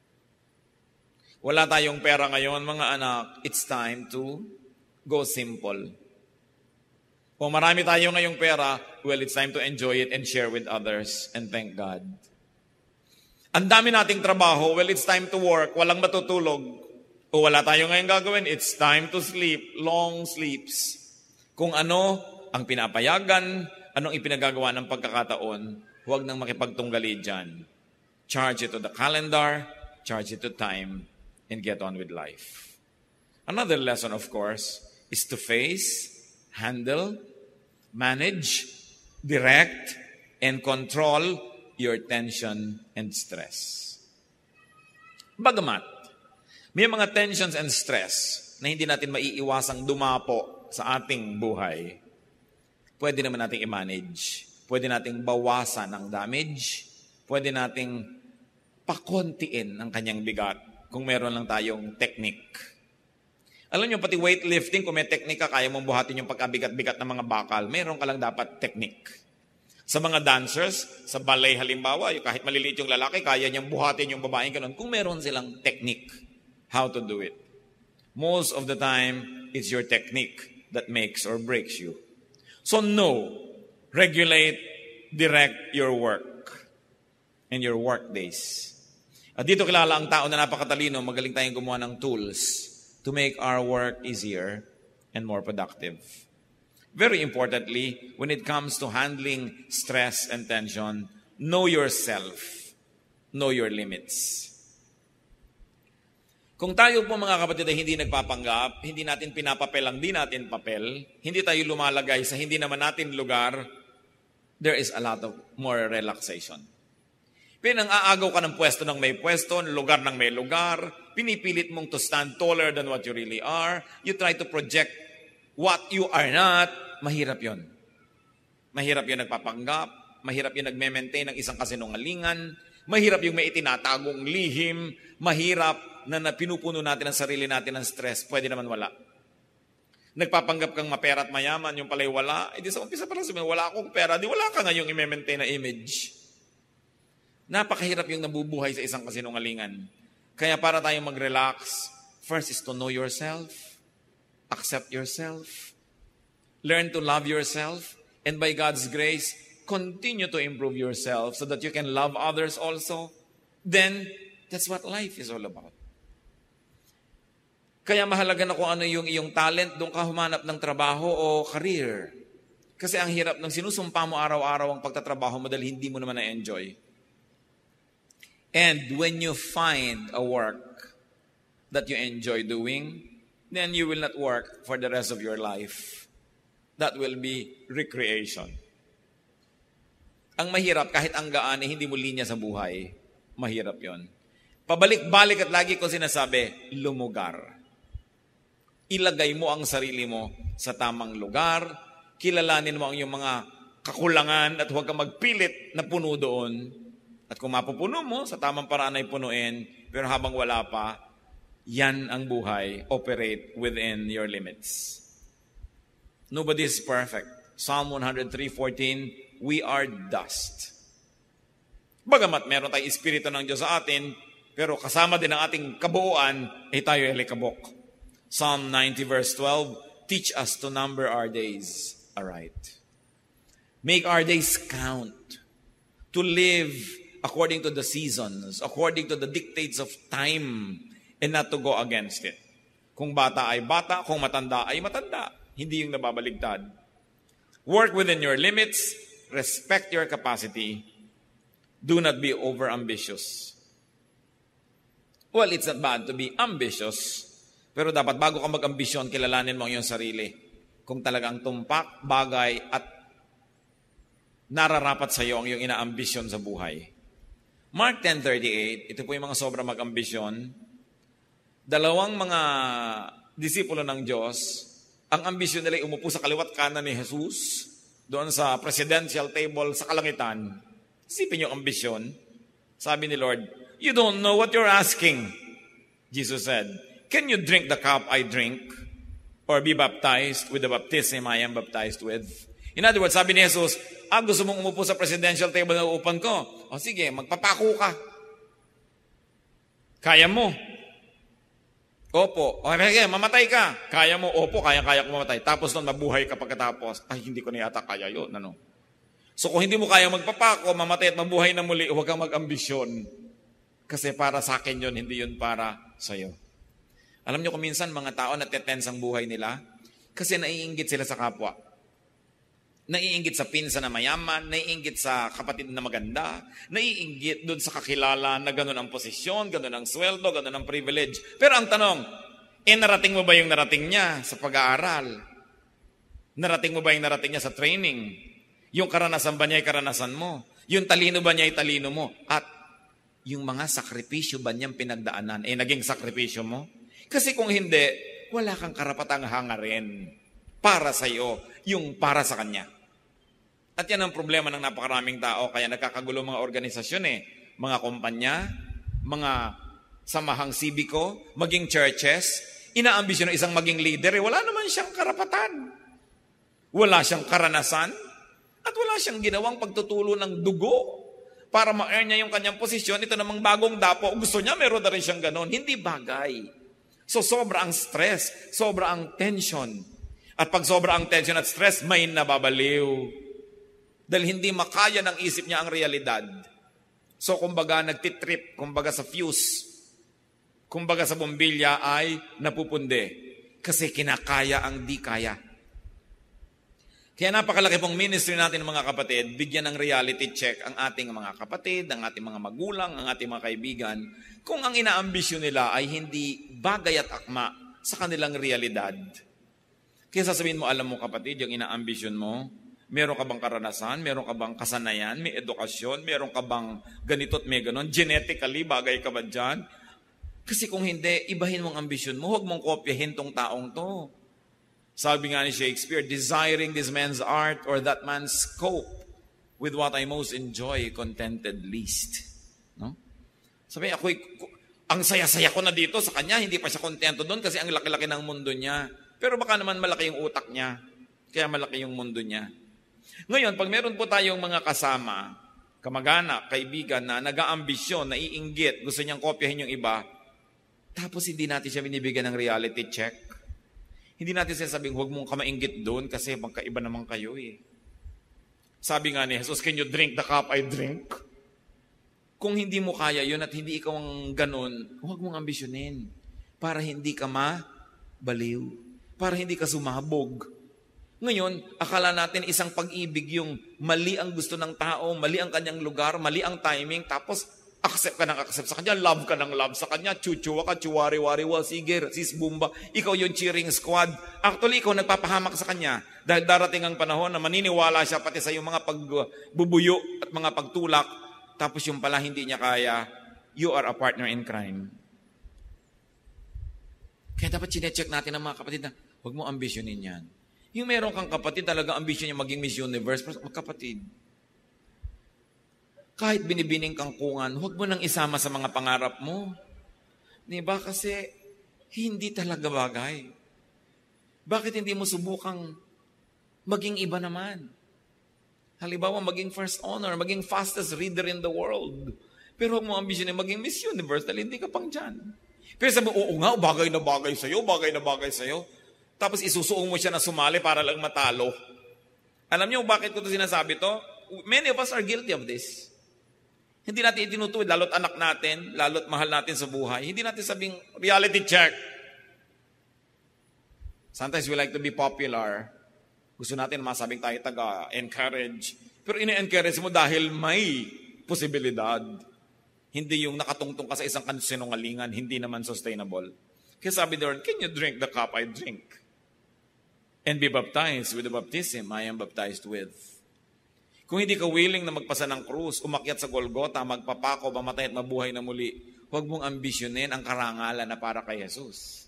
Wala tayong pera ngayon, mga anak, it's time to go simple. Kung marami tayo ngayong pera, well, it's time to enjoy it and share with others and thank God. Ang dami nating trabaho, well, it's time to work, walang matutulog. O wala tayo ngayong gagawin, it's time to sleep, long sleeps. Kung ano ang pinapayagan, anong ipinagagawa ng pagkakataon, huwag nang makipagtunggali dyan. Charge it to the calendar, charge it to time, and get on with life. Another lesson, of course, is to face, handle, manage, direct, and control your tension and stress. Bagamat, may mga tensions and stress na hindi natin maiiwasang dumapo sa ating buhay, pwede naman nating i-manage. Pwede nating bawasan ang damage. Pwede nating pakontiin ang kanyang bigat kung meron lang tayong technique. Alam niyo, pati weightlifting, kung may technique ka, kaya mong buhatin yung pagkabigat-bigat ng mga bakal, meron ka lang dapat technique. Sa mga dancers, sa ballet halimbawa, yung kahit maliliit yung lalaki, kaya niyang buhatin yung babaeng ganun, kung meron silang technique, how to do it. Most of the time, it's your technique that makes or breaks you. So know, regulate, direct your work and your work days. At dito kilala ang tao na napakatalino, magaling tayong gumawa ng tools to make our work easier and more productive. Very importantly, when it comes to handling stress and tension, know yourself, know your limits. Kung tayo po mga kapatid ay hindi nagpapanggap, hindi natin pinapapel ang di natin papel, hindi tayo lumalagay sa hindi naman natin lugar, there is a lot of more relaxation. Pinang-aagaw ka ng pwesto ng may pwesto, lugar ng may lugar, pinipilit mong to stand taller than what you really are, you try to project what you are not, mahirap yon. Mahirap yung nagpapanggap, mahirap yung nagme-maintain ng isang kasinungalingan, mahirap yung may itinatagong lihim, mahirap na, na pinupuno natin ang sarili natin ng stress, pwede naman wala. Nagpapanggap kang mapera at mayaman, yung pala'y wala, eh di sa umpisa parang sabihin, wala akong pera, di wala ka ngayong i-maintain na image. Napakahirap yung nabubuhay sa isang kasinungalingan. Kaya para tayong mag-relax, first is to know yourself, accept yourself, learn to love yourself, and by God's grace, continue to improve yourself so that you can love others also. Then, that's what life is all about. Kaya mahalaga na kung ano yung iyong talent, doon ka humanap ng trabaho o career. Kasi ang hirap ng sinusumpa mo araw-araw ang pagtatrabaho mo dahil hindi mo naman na-enjoy. And when you find a work that you enjoy doing, then you will not work for the rest of your life. That will be recreation. Ang mahirap, kahit ang gaan, eh, hindi mo linya sa buhay. Mahirap yon. Pabalik-balik at lagi ko sinasabi, lumugar. Ilagay mo ang sarili mo sa tamang lugar, kilalanin mo ang iyong mga kakulangan at huwag kang magpilit na puno doon. At kung mapupuno mo, sa tamang paraan ay punuin, pero habang wala pa, yan ang buhay. Operate within your limits. Nobody is perfect. Psalm one oh three fourteen, we are dust. Bagamat meron tayong espiritu ng Diyos sa atin, pero kasama din ang ating kabuuan, ay tayo ay likabok. Psalm ninety verse twelve, teach us to number our days aright. Make our days count. To live according to the seasons, according to the dictates of time, and not to go against it. Kung bata ay bata, kung matanda ay matanda. Hindi yung nababaligtad. Work within your limits, respect your capacity, do not be over-ambitious. Well, it's not bad to be ambitious, pero dapat bago ka mag-ambisyon, kilalanin mo ang iyong sarili. Kung talagang tumpak, bagay, at nararapat sa iyo ang iyong inaambisyon sa buhay. Mark ten thirty-eight, ito po yung mga sobrang mag-ambisyon. Dalawang mga disipulo ng Diyos, ang ambisyon nila ay umupo sa kaliwat kanan ni Jesus, doon sa presidential table sa kalangitan. Isipin yung ambisyon. Sabi ni Lord, you don't know what you're asking. Jesus said, can you drink the cup I drink? Or be baptized with the baptism I am baptized with? In other words, sabi ni Jesus, ah, gusto mong umupo sa presidential table na uupan ko? O sige, magpapako ka. Kaya mo. Opo. O sige, mamatay ka. Kaya mo. Opo, kaya-kaya ko mamatay. Tapos nun, mabuhay ka pagkatapos. Ay, hindi ko na yata kaya yun. Ano? So kung hindi mo kaya magpapako, mamatay at mabuhay na muli, huwag kang mag-ambisyon. Kasi para sa akin yun, hindi yun para sa'yo. Alam niyo kung minsan, mga tao natetense ang buhay nila kasi naiinggit sila sa kapwa. Naiinggit sa pinsan na mayaman, naiinggit sa kapatid na maganda, naiinggit doon sa kakilala na gano'n ang posisyon, gano'n ang sweldo, gano'n ang privilege. Pero ang tanong, eh narating mo ba yung narating niya sa pag-aaral? Narating mo ba yung narating niya sa training? Yung karanasan ba niya ay karanasan mo? Yung talino ba niya ay talino mo? At yung mga sakripisyo ba niyang pinagdaanan, eh naging sakripisyo mo? Kasi kung hindi, wala kang karapatang hangarin para sa iyo, yung para sa kanya. At yan ang problema ng napakaraming tao, kaya nagkakagulo mga organisasyon eh. Mga kumpanya, mga samahang sibiko, maging churches, inaambisyon ng isang maging leader, eh, wala naman siyang karapatan. Wala siyang karanasan, at wala siyang ginawang pagtutulo ng dugo para ma-earn niya yung kanyang posisyon. Ito namang bagong dapo, gusto niya, meron na rin siyang ganon. Hindi bagay. So sobra ang stress, sobra ang tension. At pag sobra ang tension at stress, may nababaliw. Dahil hindi makaya ng isip niya ang realidad. So kumbaga nagtitrip, kumbaga sa fuse, kumbaga sa bombilya ay napupunde. Kasi kinakaya ang di kaya. Kaya napakalaki pong ministry natin mga kapatid, bigyan ng reality check ang ating mga kapatid, ang ating mga magulang, ang ating mga kaibigan, kung ang inaambisyon nila ay hindi bagay at akma sa kanilang realidad. Kaya sasabihin mo, alam mo kapatid, yung inaambisyon mo, meron ka bang karanasan? Meron ka bang kasanayan? May edukasyon? Meron ka bang ganito at may ganon? Genetically, bagay ka ba dyan? Kasi kung hindi, ibahin mong ambisyon mo. Huwag mong kopyahin tong taong to. Sabi nga ni Shakespeare, desiring this man's art or that man's scope with what I most enjoy, contented least. No? Sabi, ako, ang saya-saya ko na dito sa kanya, hindi pa siya kontento doon kasi ang laki-laki ng mundo niya. Pero baka naman malaki yung utak niya, kaya malaki yung mundo niya. Ngayon, pag meron po tayong mga kasama, kamag-anak, kaibigan na nag-aambisyon, naiinggit, gusto niyang kopyahin yung iba, tapos hindi natin siya binibigyan ng reality check. Hindi natin sinasabing, huwag mong kamainggit doon kasi magkaiba naman kayo eh. Sabi nga ni Jesus, can you drink the cup I drink? Kung hindi mo kaya yun at hindi ikaw ang ganun, huwag mong ambisyonin para hindi ka mabaliw, para hindi ka sumabog. Ngayon, akala natin isang pag-ibig yung mali ang gusto ng tao, mali ang kanyang lugar, mali ang timing, tapos accept ka ng accept sa kanya, love ka ng love sa kanya, chuchuwa ka, chuwari-wari-wa, sige, sis bumba, ikaw yung cheering squad. Actually, ikaw nagpapahamak sa kanya dahil darating ang panahon na maniniwala siya pati sa yung mga pagbubuyo at mga pagtulak, tapos yung pala hindi niya kaya, you are a partner in crime. Kaya dapat sinecheck natin ang mga kapatid na, huwag mo ambisyonin yan. Yung meron kang kapatid, talaga ambisyon niya maging Miss Universe, pero magkapatid. Kahit binibining kang kungan, huwag mo nang isama sa mga pangarap mo. Diba? Kasi hindi talaga bagay. Bakit hindi mo subukang maging iba naman? Halimbawa, maging first honor, maging fastest reader in the world. Pero huwag mo ambisyon na maging Miss Universe dahil hindi ka pang dyan. Pero sabi mo, oo nga, bagay na bagay sa'yo, bagay na bagay sa'yo. Tapos isusuong mo siya na sumali para lang matalo. Alam niyo bakit ko ito sinasabi to? Many of us are guilty of this. Hindi natin itinutuwid, lalo't anak natin, lalo't mahal natin sa buhay. Hindi natin sabing reality check. Sometimes we like to be popular. Gusto natin masabing tayo taga-encourage. Pero ina-encourage mo dahil may posibilidad. Hindi yung nakatungtong ka sa isang sinungalingan, hindi naman sustainable. Kaya sabi doon, can you drink the cup I drink? And be baptized with the baptism I am baptized with. Kung hindi ka willing na magpasa ng krus, umakyat sa Golgota, magpapako, mamatay at mabuhay na muli, huwag mong ambisyonin ang karangalan na para kay Jesus.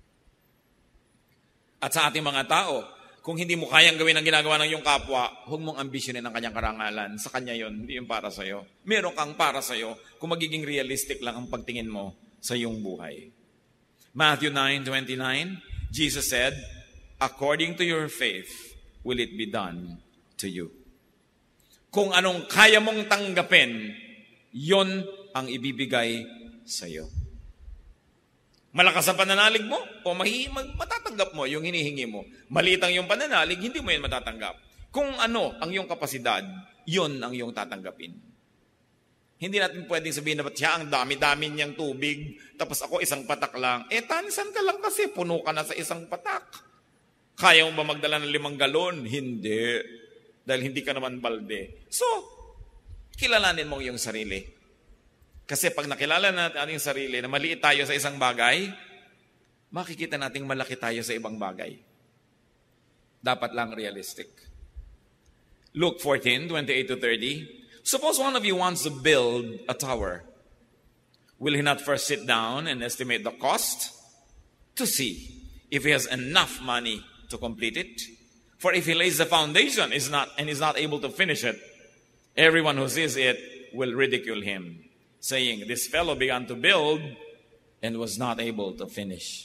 At sa ating mga tao, kung hindi mo kayang gawin ang ginagawa ng iyong kapwa, huwag mong ambisyonin ang kanyang karangalan. Sa kanya yon, hindi yung para sa'yo. Meron kang para sa'yo kung magiging realistic lang ang pagtingin mo sa iyong buhay. Matthew nine twenty-nine, Jesus said, according to your faith, will it be done to you. Kung anong kaya mong tanggapin, yon ang ibibigay sa iyo. Malakas ang pananalig mo o mahi, mag, matatanggap mo yung hinihingi mo. Maliit ang iyong pananalig, hindi mo yan matatanggap. Kung ano ang iyong kapasidad, yon ang iyong tatanggapin. Hindi natin pwedeng sabihin na ba't siya ang dami-dami niyang tubig, tapos ako isang patak lang. Eh, tansan ka lang kasi, puno ka na sa isang patak. Kaya mo ba magdala ng limang galon? Hindi. Dahil hindi ka naman balde. So, kilalanin mo iyong sarili. Kasi pag nakilala natin ating sarili na maliit tayo sa isang bagay, makikita nating malaki tayo sa ibang bagay. Dapat lang realistic. Luke fourteen twenty-eight to thirty. Suppose one of you wants to build a tower. Will he not first sit down and estimate the cost to see if he has enough money to complete it? For if he lays the foundation is not and is not able to finish it, everyone who sees it will ridicule him, saying, this fellow began to build and was not able to finish.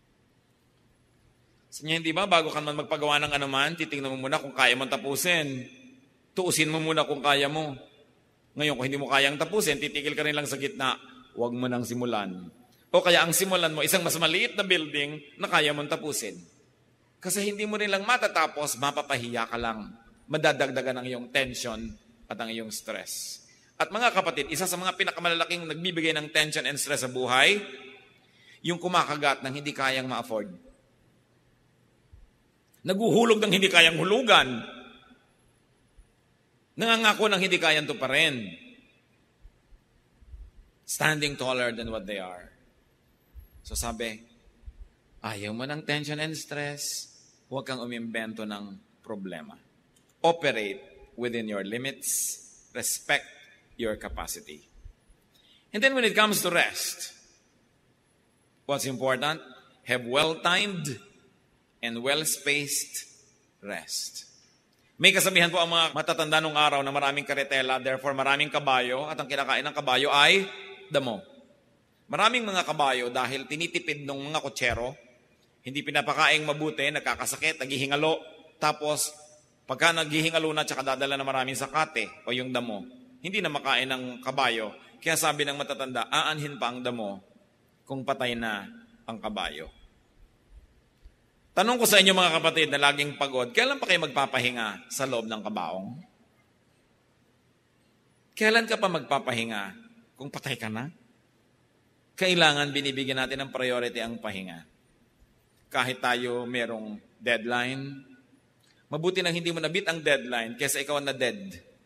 Sa niya, hindi ba, bago ka man magpagawa ng anuman, titingnan mo muna kung kaya mong tapusin. Tuusin mo muna kung kaya mo. Ngayon, kung hindi mo kayang tapusin, titigil ka rin lang sa gitna, huwag mo nang simulan. O kaya ang simulan mo, isang mas maliit na building na kaya mong tapusin. Kasi hindi mo rin lang matatapos, mapapahiya ka lang. Madadagdagan ang iyong tension at ang iyong stress. At mga kapatid, isa sa mga pinakamalalaking nagbibigay ng tension and stress sa buhay, yung kumakagat ng hindi kayang ma-afford. Naguhulog ng hindi kayang hulugan. Nangangako ng hindi kayang tuparin. Standing taller than what they are. So sabi, ayaw mo ng tension and stress, huwag kang umimbento ng problema. Operate within your limits. Respect your capacity. And then when it comes to rest, what's important? Have well-timed and well-spaced rest. May kasabihan po ang mga matatanda nung araw na maraming karetela, therefore maraming kabayo, at ang kinakain ng kabayo ay damo. Maraming mga kabayo dahil tinitipid ng mga kotsero, hindi pinapakaing mabuti, nagkakasakit, naghihingalo, tapos pagka naghihingalo na tsaka dadala na maraming sakate o yung damo, hindi na makain ng kabayo. Kaya sabi ng matatanda, aanhin pa ang damo kung patay na ang kabayo. Tanong ko sa inyo mga kapatid na laging pagod, kailan pa kayo magpapahinga sa loob ng kabaong? Kailan ka pa magpapahinga kung patay ka na? Kailangan binibigyan natin ng priority ang pahinga. Kahit tayo merong deadline, mabuti nang hindi mo nabit ang deadline kaysa ikaw na dead.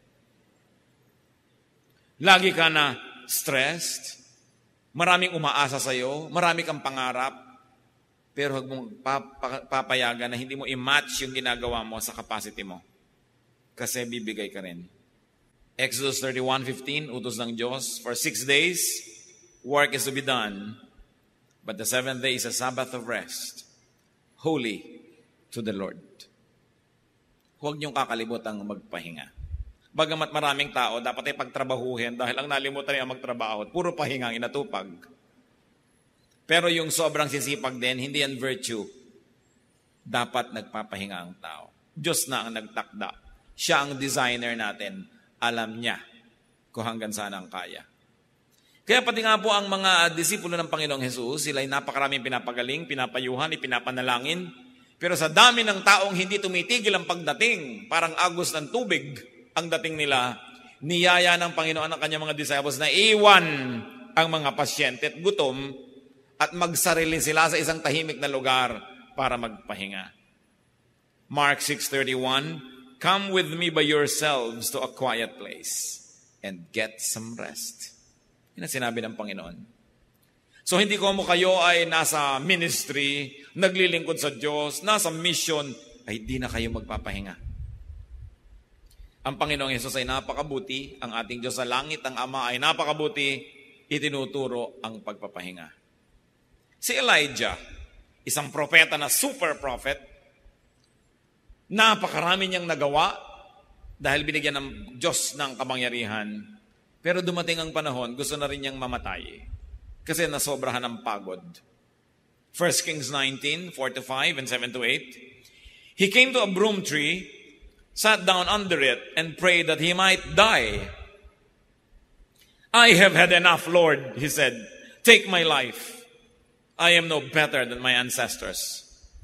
Lagi ka na stressed, maraming umaasa sa iyo, marami kang pangarap, pero huwag mong papayagan na hindi mo i-match yung ginagawa mo sa capacity mo. Kasi bibigay ka rin. Exodus thirty-one fifteen, utos ng Diyos, for six days, work is to be done, but the seventh day is a Sabbath of rest, holy to the Lord. Huwag niyong kakalimutan magpahinga. Bagamat maraming tao, dapat ay pagtrabahuhin dahil ang nalimutan niya magtrabaho at puro pahinga ang inatupag. Pero yung sobrang sisipag din, hindi yan virtue. Dapat nagpapahinga ang tao. Diyos na ang nagtakda. Siya ang designer natin. Alam niya kung hanggang saan ang kaya. Kaya pati nga po ang mga disipulo ng Panginoong Hesus, sila ay napakaraming pinapagaling, pinapayuhan, ipinapanalangin. Pero sa dami ng taong hindi tumitigil ang pagdating, parang agos ng tubig ang dating nila, niyaya ng Panginoon ang kanyang mga disciples na iwan ang mga pasyente at gutom at magsarili sila sa isang tahimik na lugar para magpahinga. Mark six thirty-one, come with me by yourselves to a quiet place and get some rest. Yan ang sinabi ng Panginoon. So hindi ko mo kayo ay nasa ministry, naglilingkod sa Diyos, nasa mission, ay di na kayo magpapahinga. Ang Panginoong Hesus ay napakabuti, ang ating Diyos sa langit, ang Ama ay napakabuti, itinuturo ang pagpapahinga. Si Elijah, isang propeta na super prophet, napakarami niyang nagawa dahil binigyan ng Diyos ng kapangyarihan. Pero dumating ang panahon, gusto na rin niyang mamatay kasi nasobrahan ng pagod. First Kings nineteen, four to five and seven to eight. He came to a broom tree, sat down under it, and prayed that he might die. I have had enough, Lord, he said. Take my life. I am no better than my ancestors.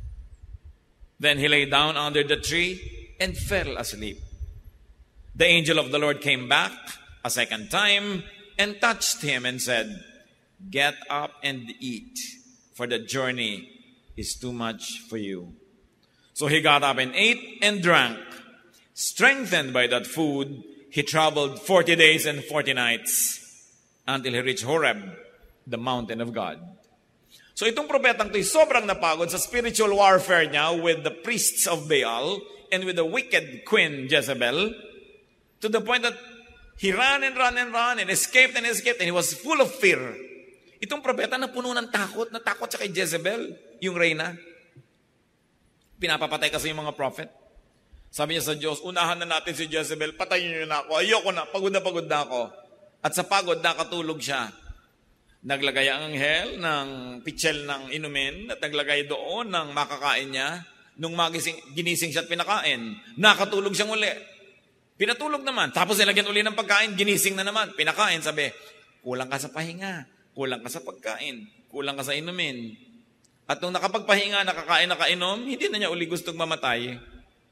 Then he lay down under the tree and fell asleep. The angel of the Lord came back a second time and touched him and said, Get up and eat, for the journey is too much for you. So he got up and ate and drank. Strengthened by that food, he traveled forty days and forty nights until he reached Horeb, the mountain of God. So itong propetang ito sobrang napagod sa spiritual warfare niya with the priests of Baal and with the wicked queen Jezebel, to the point that he ran and ran and ran and escaped and escaped and he was full of fear. Itong propeta na puno ng takot, na takot siya kay Jezebel, yung reyna. Pinapapatay kasi yung mga prophet. Sabi niya sa Diyos, unahan na natin si Jezebel, patayin niyo na ako, ayoko na, pagod na pagod na ako. At sa pagod, nakatulog siya. Naglagay ang anghel ng pitchel ng inumin at naglagay doon ng makakain niya. Nung magising, ginising siya at pinakain, nakatulog siyang uli. Pinatulog naman. Tapos nilagyan uli ng pagkain, ginising na naman. Pinakain, sabi, kulang ka sa pahinga, kulang ka sa pagkain, kulang ka sa inumin. At nung nakapagpahinga, nakakain, nakainom, hindi na niya uli gustong mamatay.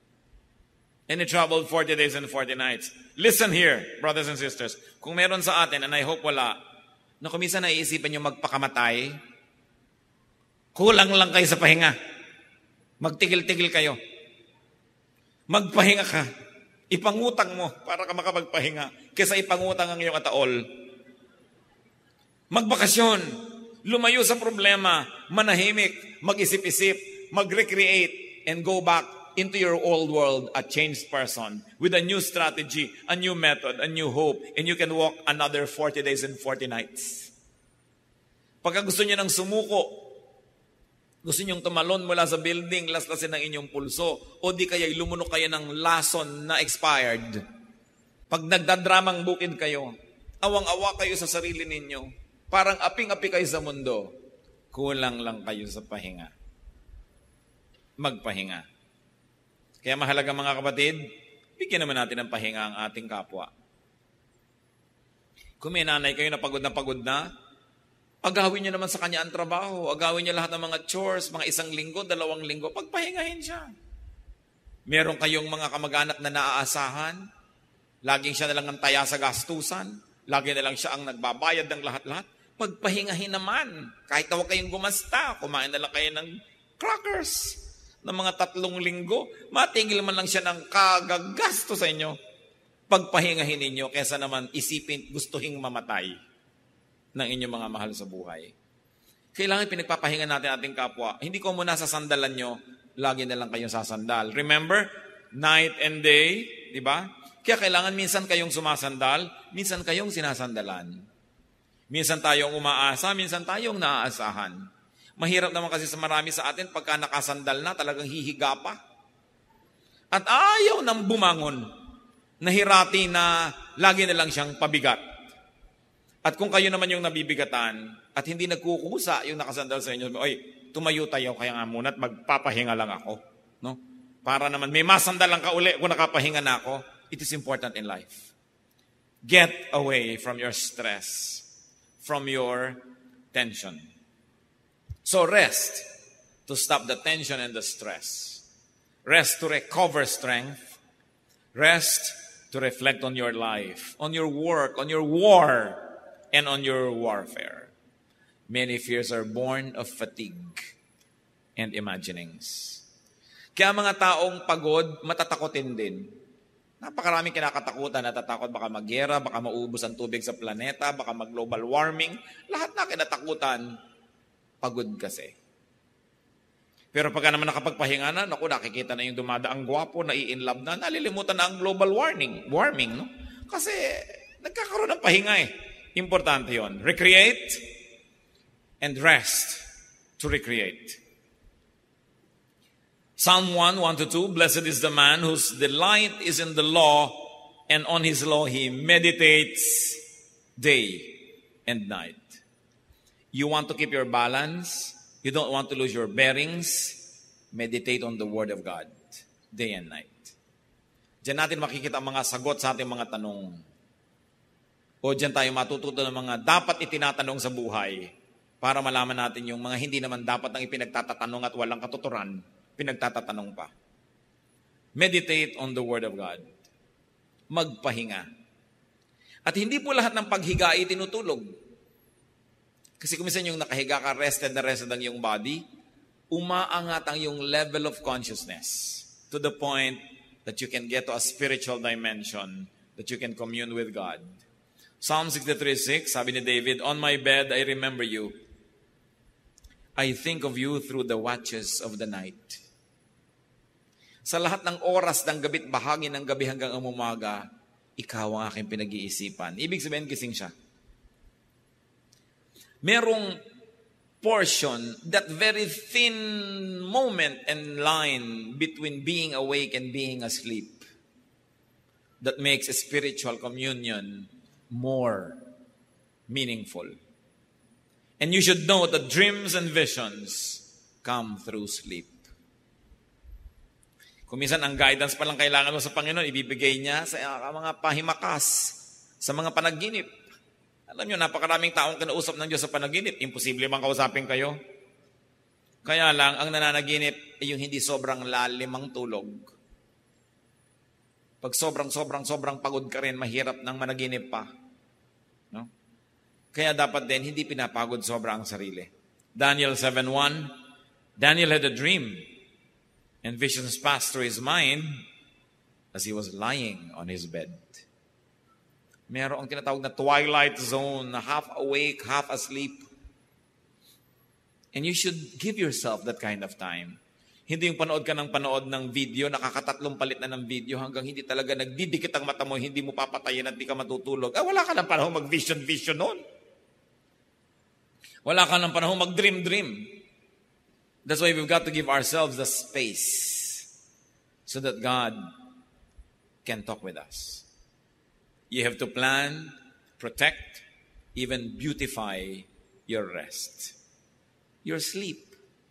And he traveled forty days and forty nights. Listen here, brothers and sisters. Kung meron sa atin, and I hope wala, na kung minsan naiisipan nyo magpakamatay, kulang lang kayo sa pahinga. Magtigil-tigil kayo. Magpahinga ka. Ipangutang mo para ka makapagpahinga kaysa ipangutang ang iyong ataol. Magbakasyon. Lumayo sa problema. Manahimik. Mag-isip-isip. Mag-recreate. And go back into your old world a changed person with a new strategy, a new method, a new hope. And you can walk another forty days and forty nights. Pagka gusto niyo ng sumuko, gusto niyong tumalon mula sa building, laslasin ng inyong pulso, o di kaya lumunok kayo ng lason na expired. Pag nagdadramang bukid kayo, awang-awa kayo sa sarili ninyo, parang aping-api kayo sa mundo, kulang lang kayo sa pahinga. Magpahinga. Kaya mahalaga mga kapatid, bigyan naman natin ng pahinga ang ating kapwa. Kung may nanay kayo na pagod na pagod na, agawin niyo naman sa kanya ang trabaho. Agawin niyo lahat ng mga chores, mga isang linggo, dalawang linggo. Pagpahingahin siya. Meron kayong mga kamag-anak na naaasahan. Laging siya na lang ang taya sa gastusan. Lagi na lang siya ang nagbabayad ng lahat-lahat. Pagpahingahin naman. Kahit na huwag kayong gumasta, kumain na lang kayo ng crackers ng mga tatlong linggo. Matigil man lang siya ng kagagasto sa inyo. Pagpahingahin ninyo kesa naman isipin, gustuhing mamatay ng inyong mga mahal sa buhay. Kailangan pinagpapahinga natin ating kapwa. Hindi ko muna sasandalan nyo, lagi na lang kayong sasandal. Remember, night and day, di ba? Kaya kailangan minsan kayong sumasandal, minsan kayong sinasandalan. Minsan tayong umaasa, minsan tayong naaasahan. Mahirap naman kasi sa marami sa atin, pagka nakasandal na, talagang hihiga pa. At ayaw nang bumangon. Nahirati na lagi na lang siyang pabigat. At kung kayo naman yung nabibigatan at hindi nagkukusa yung nakasandal sa inyo, oy, tumayo tayo kaya nga muna at magpapahinga lang ako. No? Para naman may masandal lang ka uli kung nakapahinga na ako. It is important in life. Get away from your stress, from your tension. So rest to stop the tension and the stress. Rest to recover strength. Rest to reflect on your life, on your work, on your war, and on your warfare. Many fears are born of fatigue and imaginings. Kaya mga taong pagod, matatakotin din. Napakaraming kinakatakutan, natatakot baka magyera, baka maubos ang tubig sa planeta, baka mag-global warming. Lahat na kinatakutan, pagod kasi. Pero pagka naman nakapagpahinga na, naku, nakikita na yung dumadaang gwapo, nai-inlove na, nalilimutan na ang global warming, warming, no? Kasi nagkakaroon ng pahinga eh. Importante yon. Recreate and rest to recreate. Psalm one, one to two, blessed is the man whose delight is in the law, and on his law he meditates day and night. You want to keep your balance? You don't want to lose your bearings? Meditate on the Word of God day and night. Diyan natin makikita ang mga sagot sa ating mga tanong. O diyan tayo matututo ng mga dapat itinatanong sa buhay para malaman natin yung mga hindi naman dapat ang ipinagtatatanong at walang katuturan, pinagtatatanong pa. Meditate on the Word of God. Magpahinga. At hindi po lahat ng paghiga ay tinutulog. Kasi kung minsan yung nakahiga ka, rested na rested ang iyong body, umaangat ang iyong level of consciousness to the point that you can get to a spiritual dimension, that you can commune with God. Psalm sixty-three six, sabi ni David, on my bed I remember you. I think of you through the watches of the night. Sa lahat ng oras ng gabi't bahagi ng gabi hanggang ang umaga, ikaw ang aking pinag-iisipan. Ibig sabihin, gising siya. Merong portion, that very thin moment and line between being awake and being asleep, that makes a spiritual communion more meaningful. And you should know that dreams and visions come through sleep. Kung minsan ang guidance pa lang kailangan mo sa Panginoon, ibibigay niya sa mga pahimakas, sa mga panaginip. Alam niyo, napakaraming taong kinausap ng Diyos sa panaginip. Imposible bang kausapin kayo? Kaya lang, ang nananaginip ay yung hindi sobrang lalim ang tulog. Pag sobrang, sobrang, sobrang pagod ka rin, mahirap nang managinip pa. No? Kaya dapat din, hindi pinapagod sobra ang sarili. Daniel seven one, Daniel had a dream, and visions passed through his mind as he was lying on his bed. Merong tinatawag na twilight zone, na half awake, half asleep. And you should give yourself that kind of time. Hindi yung panood ka ng panood ng video, nakakatatlong palit na ng video hanggang hindi talaga nagdidikit ang mata mo, hindi mo papatayin at di ka matutulog. Ah, wala ka ng panahon mag-vision-vision noon. Wala ka ng panahon mag-dream-dream. That's why we've got to give ourselves the space so that God can talk with us. You have to plan, protect, even beautify your rest. Your sleep.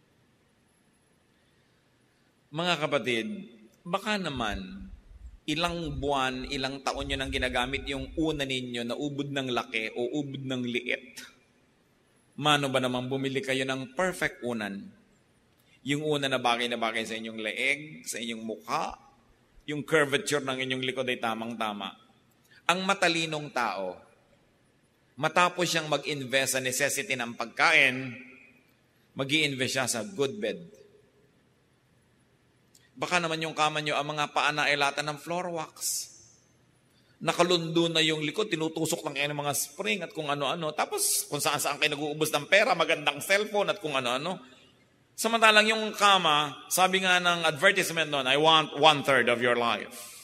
Mga kapatid, baka naman ilang buwan, ilang taon nyo nang ginagamit yung una ninyo na ubod ng laki o ubod ng liit. Mano ba naman bumili kayo ng perfect unan? Yung una na bagay na bagay sa inyong leeg, sa inyong mukha, yung curvature ng inyong likod ay tamang-tama. Ang matalinong tao, matapos siyang mag-invest sa necessity ng pagkain, mag-i-invest siya sa good bed. Baka naman yung kama nyo, ang mga paa na ilatan ng floor wax. Nakalundo na yung likod, tinutusok lang kayo ng mga spring at kung ano-ano. Tapos kung saan-saan kayo nag-uubos ng pera, magandang cellphone at kung ano-ano. Samantalang yung kama, sabi nga ng advertisement noon, I want one-third of your life.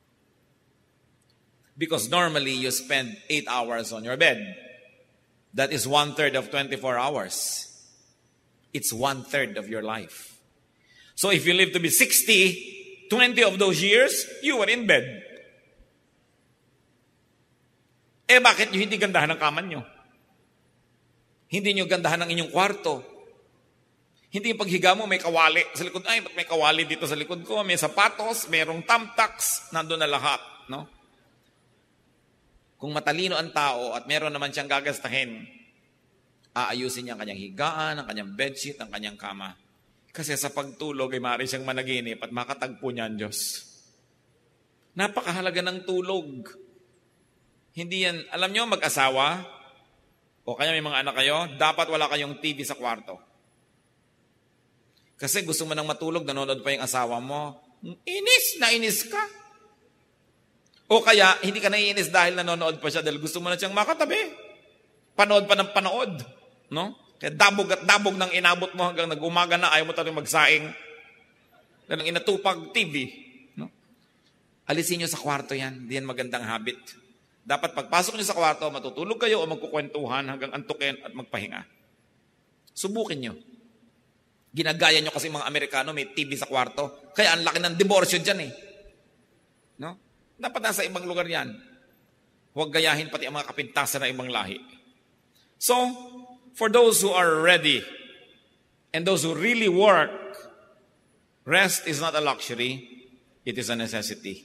Because normally you spend eight hours on your bed. That is one-third of twenty-four hours. It's one-third of your life. So if you live to be sixty, twenty of those years, you were in bed. Eh bakit nyo hindi gandahan ang kama nyo? Hindi nyo gandahan ang inyong kwarto? Hindi yung paghiga mo, may kawali sa likod. Ay, ba't may kawali dito sa likod ko? May sapatos, mayroong thumbtacks, nandun na lahat. No? Kung matalino ang tao at meron naman siyang gagastahin, aayusin niya ang kanyang higaan, ang kanyang bedsheet, ang kanyang kama. Kasi sa pagtulog ay maaari siyang managinip at makatagpo niya ang Diyos. Napakahalaga ng tulog. Hindi yan, alam nyo, mag-asawa, o kaya may mga anak kayo, dapat wala kayong T V sa kwarto. Kasi gusto mo nang matulog, nanonood pa yung asawa mo, inis na inis ka. O kaya, hindi ka naiinis dahil nanonood pa siya dahil gusto mo na siyang makatabi. Panood pa ng panood. No? Kaya dabog at dabog nang inabot mo hanggang nag-umaga na, ayaw mo talagang magsaing. Dahil inatupag T V. No? Alisin nyo sa kwarto yan. Hindi yan magandang habit. Dapat pagpasok nyo sa kwarto, matutulog kayo o magkukwentuhan hanggang antukin at magpahinga. Subukin nyo. Ginagaya nyo kasi mga Amerikano, may T V sa kwarto. Kaya ang laki ng diborsyo dyan eh. No? Dapat nasa ibang lugar yan. Huwag gayahin pati ang mga kapintasan ng ibang lahi. So, for those who are ready and those who really work, rest is not a luxury, it is a necessity.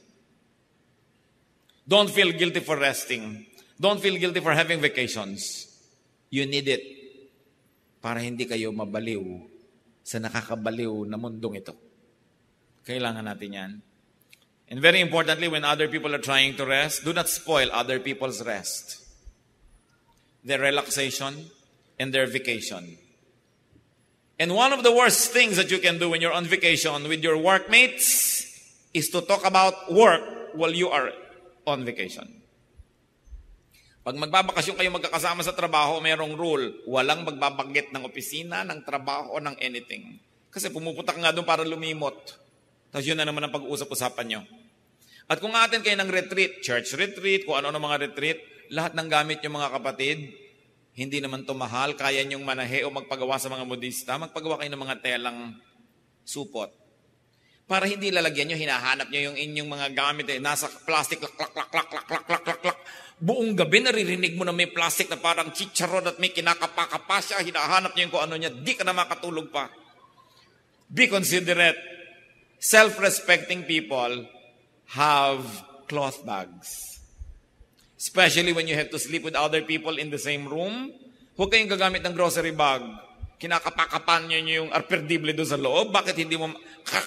Don't feel guilty for resting. Don't feel guilty for having vacations. You need it para hindi kayo mabaliw sa nakakabaliw na mundong ito. Kailangan natin yan. And very importantly, when other people are trying to rest, do not spoil other people's rest. Their relaxation and their vacation. And one of the worst things that you can do when you're on vacation with your workmates is to talk about work while you are on vacation. Pag magbabakasyon kayo magkakasama sa trabaho, mayroong rule, walang magbabanggit ng opisina, ng trabaho, o ng anything. Kasi pumupunta ka nga doon para lumimot. Tapos yun na naman ang pag-uusap-usapan nyo. At kung atin kayo ng retreat, church retreat, kung ano-ano mga retreat, lahat ng gamit yung mga kapatid, hindi naman to mahal, kaya nyong manahe o magpagawa sa mga modista, magpagawa kayo ng mga telang supot. Para hindi lalagyan nyo, hinahanap nyo yung inyong mga gamit, eh, nasa plastic, lak, lak, lak, lak, lak, lak, lak, lak, lak. Buong gabi naririnig mo na may plastic na parang chicharon at may kinakapa-kapa siya, hinahanap nyo yung kung ano niya, di ka na makatulog pa. Be considerate. Self-respecting people have cloth bags. Especially when you have to sleep with other people in the same room. Huwag kayong gagamit ng grocery bag. Kinakapakapan nyo yung arperdible doon sa loob. Bakit hindi mo...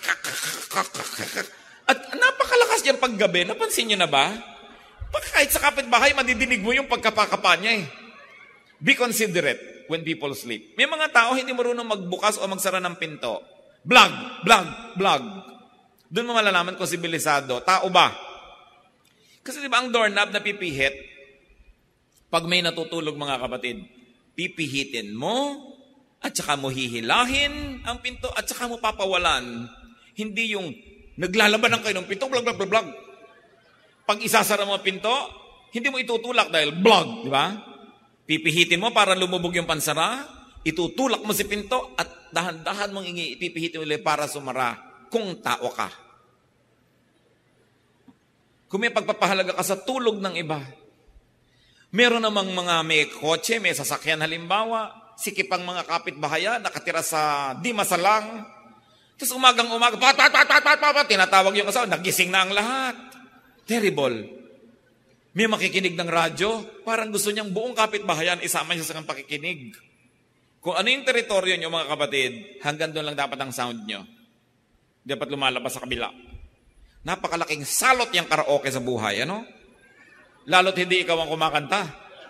At napakalakas yan paggabi. Napansin nyo na ba? Pag kahit sa kapitbahay, madidinig mo yung pagkapakapan niya eh. Be considerate when people sleep. May mga tao hindi marunong magbukas o magsara ng pinto. Blag, blag, blag. Doon mo malalaman kung sibilisado. Tao ba? Kasi di ba ang doorknob na pipihit, pag may natutulog mga kapatid, pipihitin mo, at saka mo hihilahin ang pinto, at saka mo papawalan. Hindi yung naglalaban ng kayo ng pinto, blag, blag, blag, blag. Pag isasara mo ang pinto, hindi mo itutulak dahil blag, di ba? Pipihitin mo para lumubog yung pansara, itutulak mo si pinto, at dahan-dahan mong ipipihitin ulit para sumara kung tao ka. Kung may pagpapahalaga ka sa tulog ng iba. Meron namang mga may kotse, may sasakyan halimbawa, sikip ang mga kapitbahayan, nakatira sa di masalang. Tapos umagang umaga, pat, pat, pat, pat, pat, pat, tinatawag yung asawa, nagising na ang lahat. Terrible. May makikinig ng radyo, parang gusto niyang buong kapitbahayan, isama niya sa kang pakikinig. Kung ano yung teritoryo niyo mga kapatid, hanggang doon lang dapat ang sound niyo. Dapat lumalabas sa kabila. Napakalaking salot yung karaoke sa buhay, ano? Lalo't hindi ikaw ang kumakanta.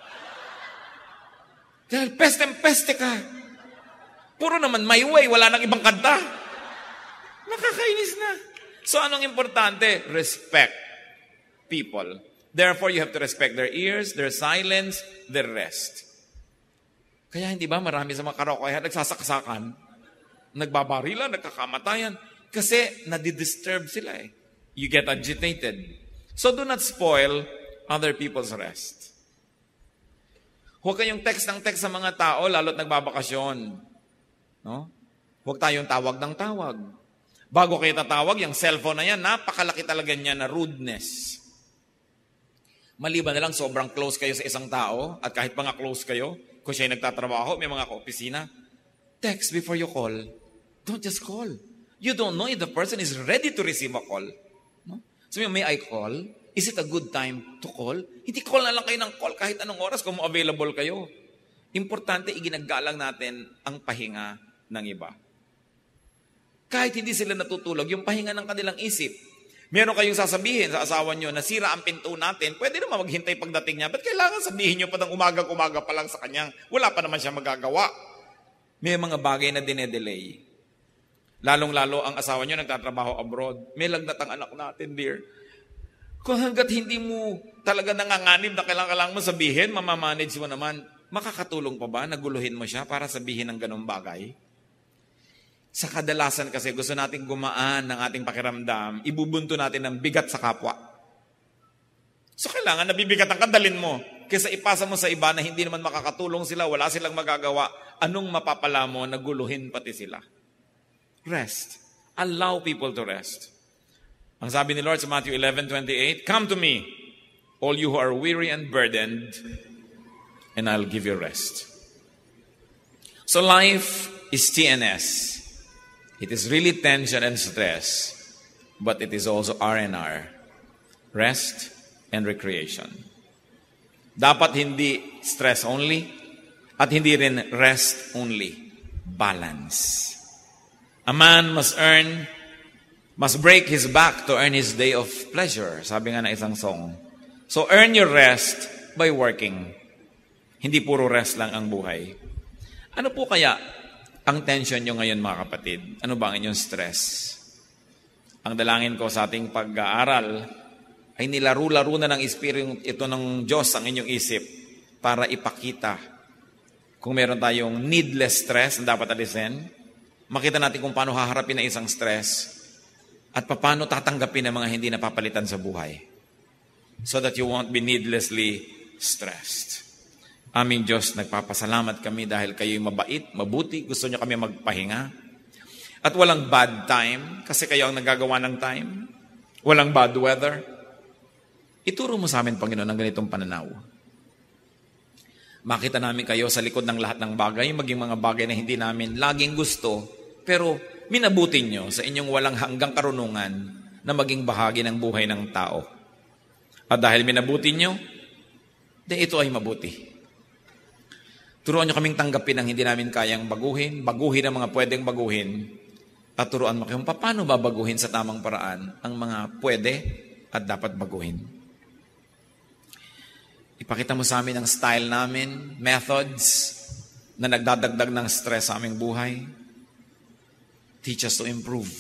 Dahil peste-peste ka. Puro naman my way, wala nang ibang kanta. Nakakainis na. So anong importante? Respect people. Therefore, you have to respect their ears, their silence, their rest. Kaya hindi ba marami sa mga karaoke nagsasaksakan, nagbabarilan, nagkakamatayan, kasi nadidisturb sila eh. You get agitated. So do not spoil other people's rest. Huwag kayong text ng text sa mga tao, lalo't nagbabakasyon. No? Huwag tayong tawag ng tawag. Bago kayo tatawag, yung cellphone na yan, napakalaki talaga niya na rudeness. Maliban na lang sobrang close kayo sa isang tao, at kahit mga close kayo, kung siya'y nagtatrabaho, may mga kaopisina, text before you call. Don't just call. You don't know if the person is ready to receive a call. No? So may I call? Is it a good time to call? Hindi call na lang kayo ng call kahit anong oras kung available kayo. Importante, iginagalang natin ang pahinga ng iba. Kahit hindi sila natutulog, yung pahinga ng kanilang isip. Meron kayong sasabihin sa asawa nyo, nasira ang pinto natin, pwede naman maghintay pagdating niya. Ba't kailangan sabihin nyo pa ng umaga-umaga pa lang sa kanyang? Wala pa naman siya magagawa. May mga bagay na dinedelay. Lalong-lalo ang asawa nyo nagtatrabaho abroad. May lagnat ang anak natin, dear. Kung hanggat hindi mo talaga nanganganib na kailangan mo sabihin, mamamanage mo naman, makakatulong pa ba na guluhin mo siya para sabihin ng ganong bagay? Sa kadalasan kasi gusto nating gumaan ng ating pakiramdam, ibubunto natin ng bigat sa kapwa. So kailangan nabibigat ang kadalin mo kaysa ipasa mo sa iba na hindi naman makakatulong sila, wala silang magagawa. Anong mapapala mo na guluhin pati sila? Rest. Allow people to rest. Ang sabi ni Lord sa Matthew eleven twenty-eight, "Come to me, all you who are weary and burdened, and I'll give you rest." So life is T N S. It is really tension and stress, but it is also R and R, rest and recreation. Dapat hindi stress only at hindi rin rest only. Balance. A man must earn, must break his back to earn his day of pleasure. Sabi nga na isang song. So earn your rest by working. Hindi puro rest lang ang buhay. Ano po kaya ang tension nyo ngayon, mga kapatid? Ano ba ang inyong stress? Ang dalangin ko sa ating pag-aaral ay nilaro-laro na ng Espiritu ito ng Diyos ang inyong isip para ipakita kung meron tayong needless stress na dapat alisin, makita natin kung paano haharapin ang isang stress at paano tatanggapin ang mga hindi napapalitan sa buhay so that you won't be needlessly stressed. Aming Diyos, nagpapasalamat kami dahil kayo'y mabait, mabuti, gusto niyo kami magpahinga. At walang bad time, kasi kayo ang nagagawa ng time. Walang bad weather. Ituro mo sa amin, Panginoon, ang ganitong pananaw. Makita namin kayo sa likod ng lahat ng bagay, maging mga bagay na hindi namin laging gusto, pero minabutin niyo sa inyong walang hanggang karunungan na maging bahagi ng buhay ng tao. At dahil minabutin niyo, de ito ay mabuti. Turuan nyo kaming tanggapin ang hindi namin kayang baguhin, baguhin ang mga pwedeng baguhin, at turuan mo kayong paano babaguhin sa tamang paraan ang mga pwede at dapat baguhin. Ipakita mo sa amin ang style namin, methods na nagdadagdag ng stress sa aming buhay. Teach us to improve.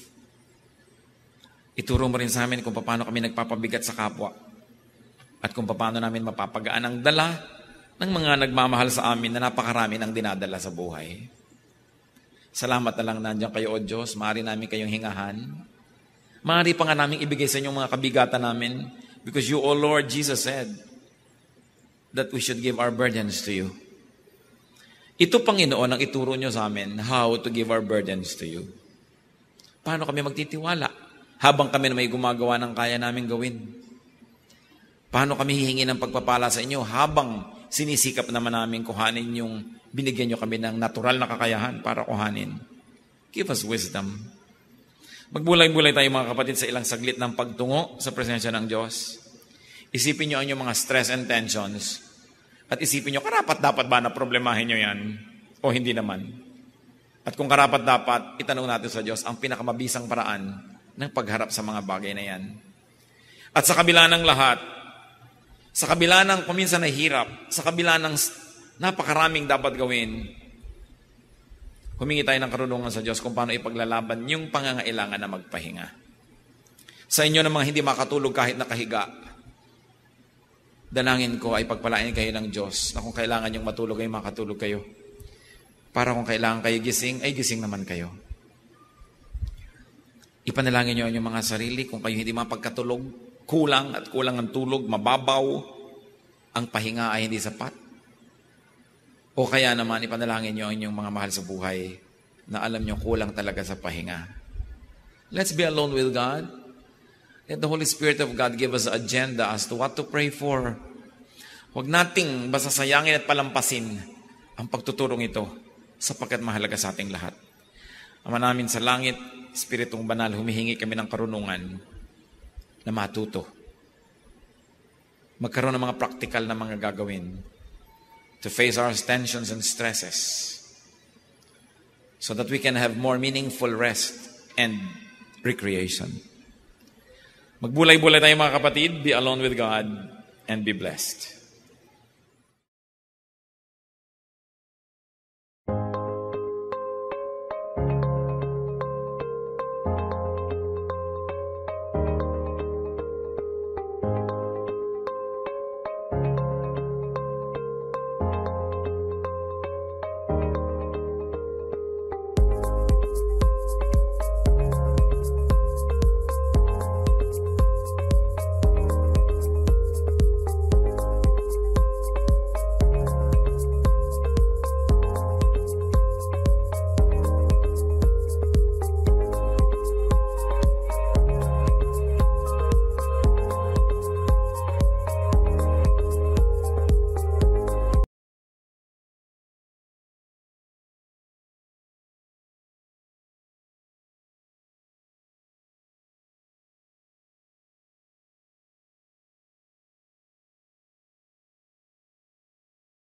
Ituro mo rin sa amin kung paano kami nagpapabigat sa kapwa at kung paano namin mapapagaan ang dala ng mga nagmamahal sa amin na napakarami ng dinadala sa buhay. Salamat na lang nandiyan kayo, O Diyos. Maaari namin kayong hingahan. Maaari pa nga namin ibigay sa inyong mga kabigatan namin because you, O Lord, Jesus said that we should give our burdens to you. Ito, Panginoon, ang ituro nyo sa amin how to give our burdens to you. Paano kami magtitiwala habang kami na may gumagawa ng kaya namin gawin? Paano kami hihingi ng pagpapala sa inyo habang sinisikap naman namin kuhanin yung binigyan nyo kami ng natural na kakayahan para kuhanin? Give us wisdom. Magbulay-bulay tayo, mga kapatid, sa ilang saglit ng pagtungo sa presensya ng Diyos. Isipin nyo ang inyong mga stress and tensions at isipin nyo, karapat-dapat ba na problemahin nyo yan o hindi naman? At kung karapat-dapat, itanong natin sa Diyos ang pinakamabisang paraan ng pagharap sa mga bagay na yan. At sa kabila ng lahat, sa kabila ng kuminsan na hirap, sa kabila ng napakaraming dapat gawin, humingi tayo ng karunungan sa Diyos kung paano ipaglalaban yung pangangailangan na magpahinga. Sa inyo na mga hindi makatulog kahit nakahiga, dalangin ko ay pagpalain kayo ng Diyos na kung kailangan yung matulog ay makatulog kayo. Para kung kailangan kayo gising, ay gising naman kayo. Ipanalangin nyo ang inyong mga sarili kung kayo hindi mapagkatulog, kulang at kulang ang tulog, mababaw, ang pahinga ay hindi sapat. O kaya naman, ipanalangin nyo ang inyong mga mahal sa buhay na alam nyo kulang talaga sa pahinga. Let's be alone with God. Let the Holy Spirit of God give us an agenda as to what to pray for. Huwag nating basta sayangin at palampasin ang pagtuturong ito sapagkat mahalaga sa ating lahat. Ama namin sa langit, Espiritong Banal, humihingi kami ng karunungan na matuto. Magkaroon ng mga practical na mga gagawin to face our tensions and stresses so that we can have more meaningful rest and recreation. Magbulay-bulay tayo, mga kapatid. Be alone with God and be blessed.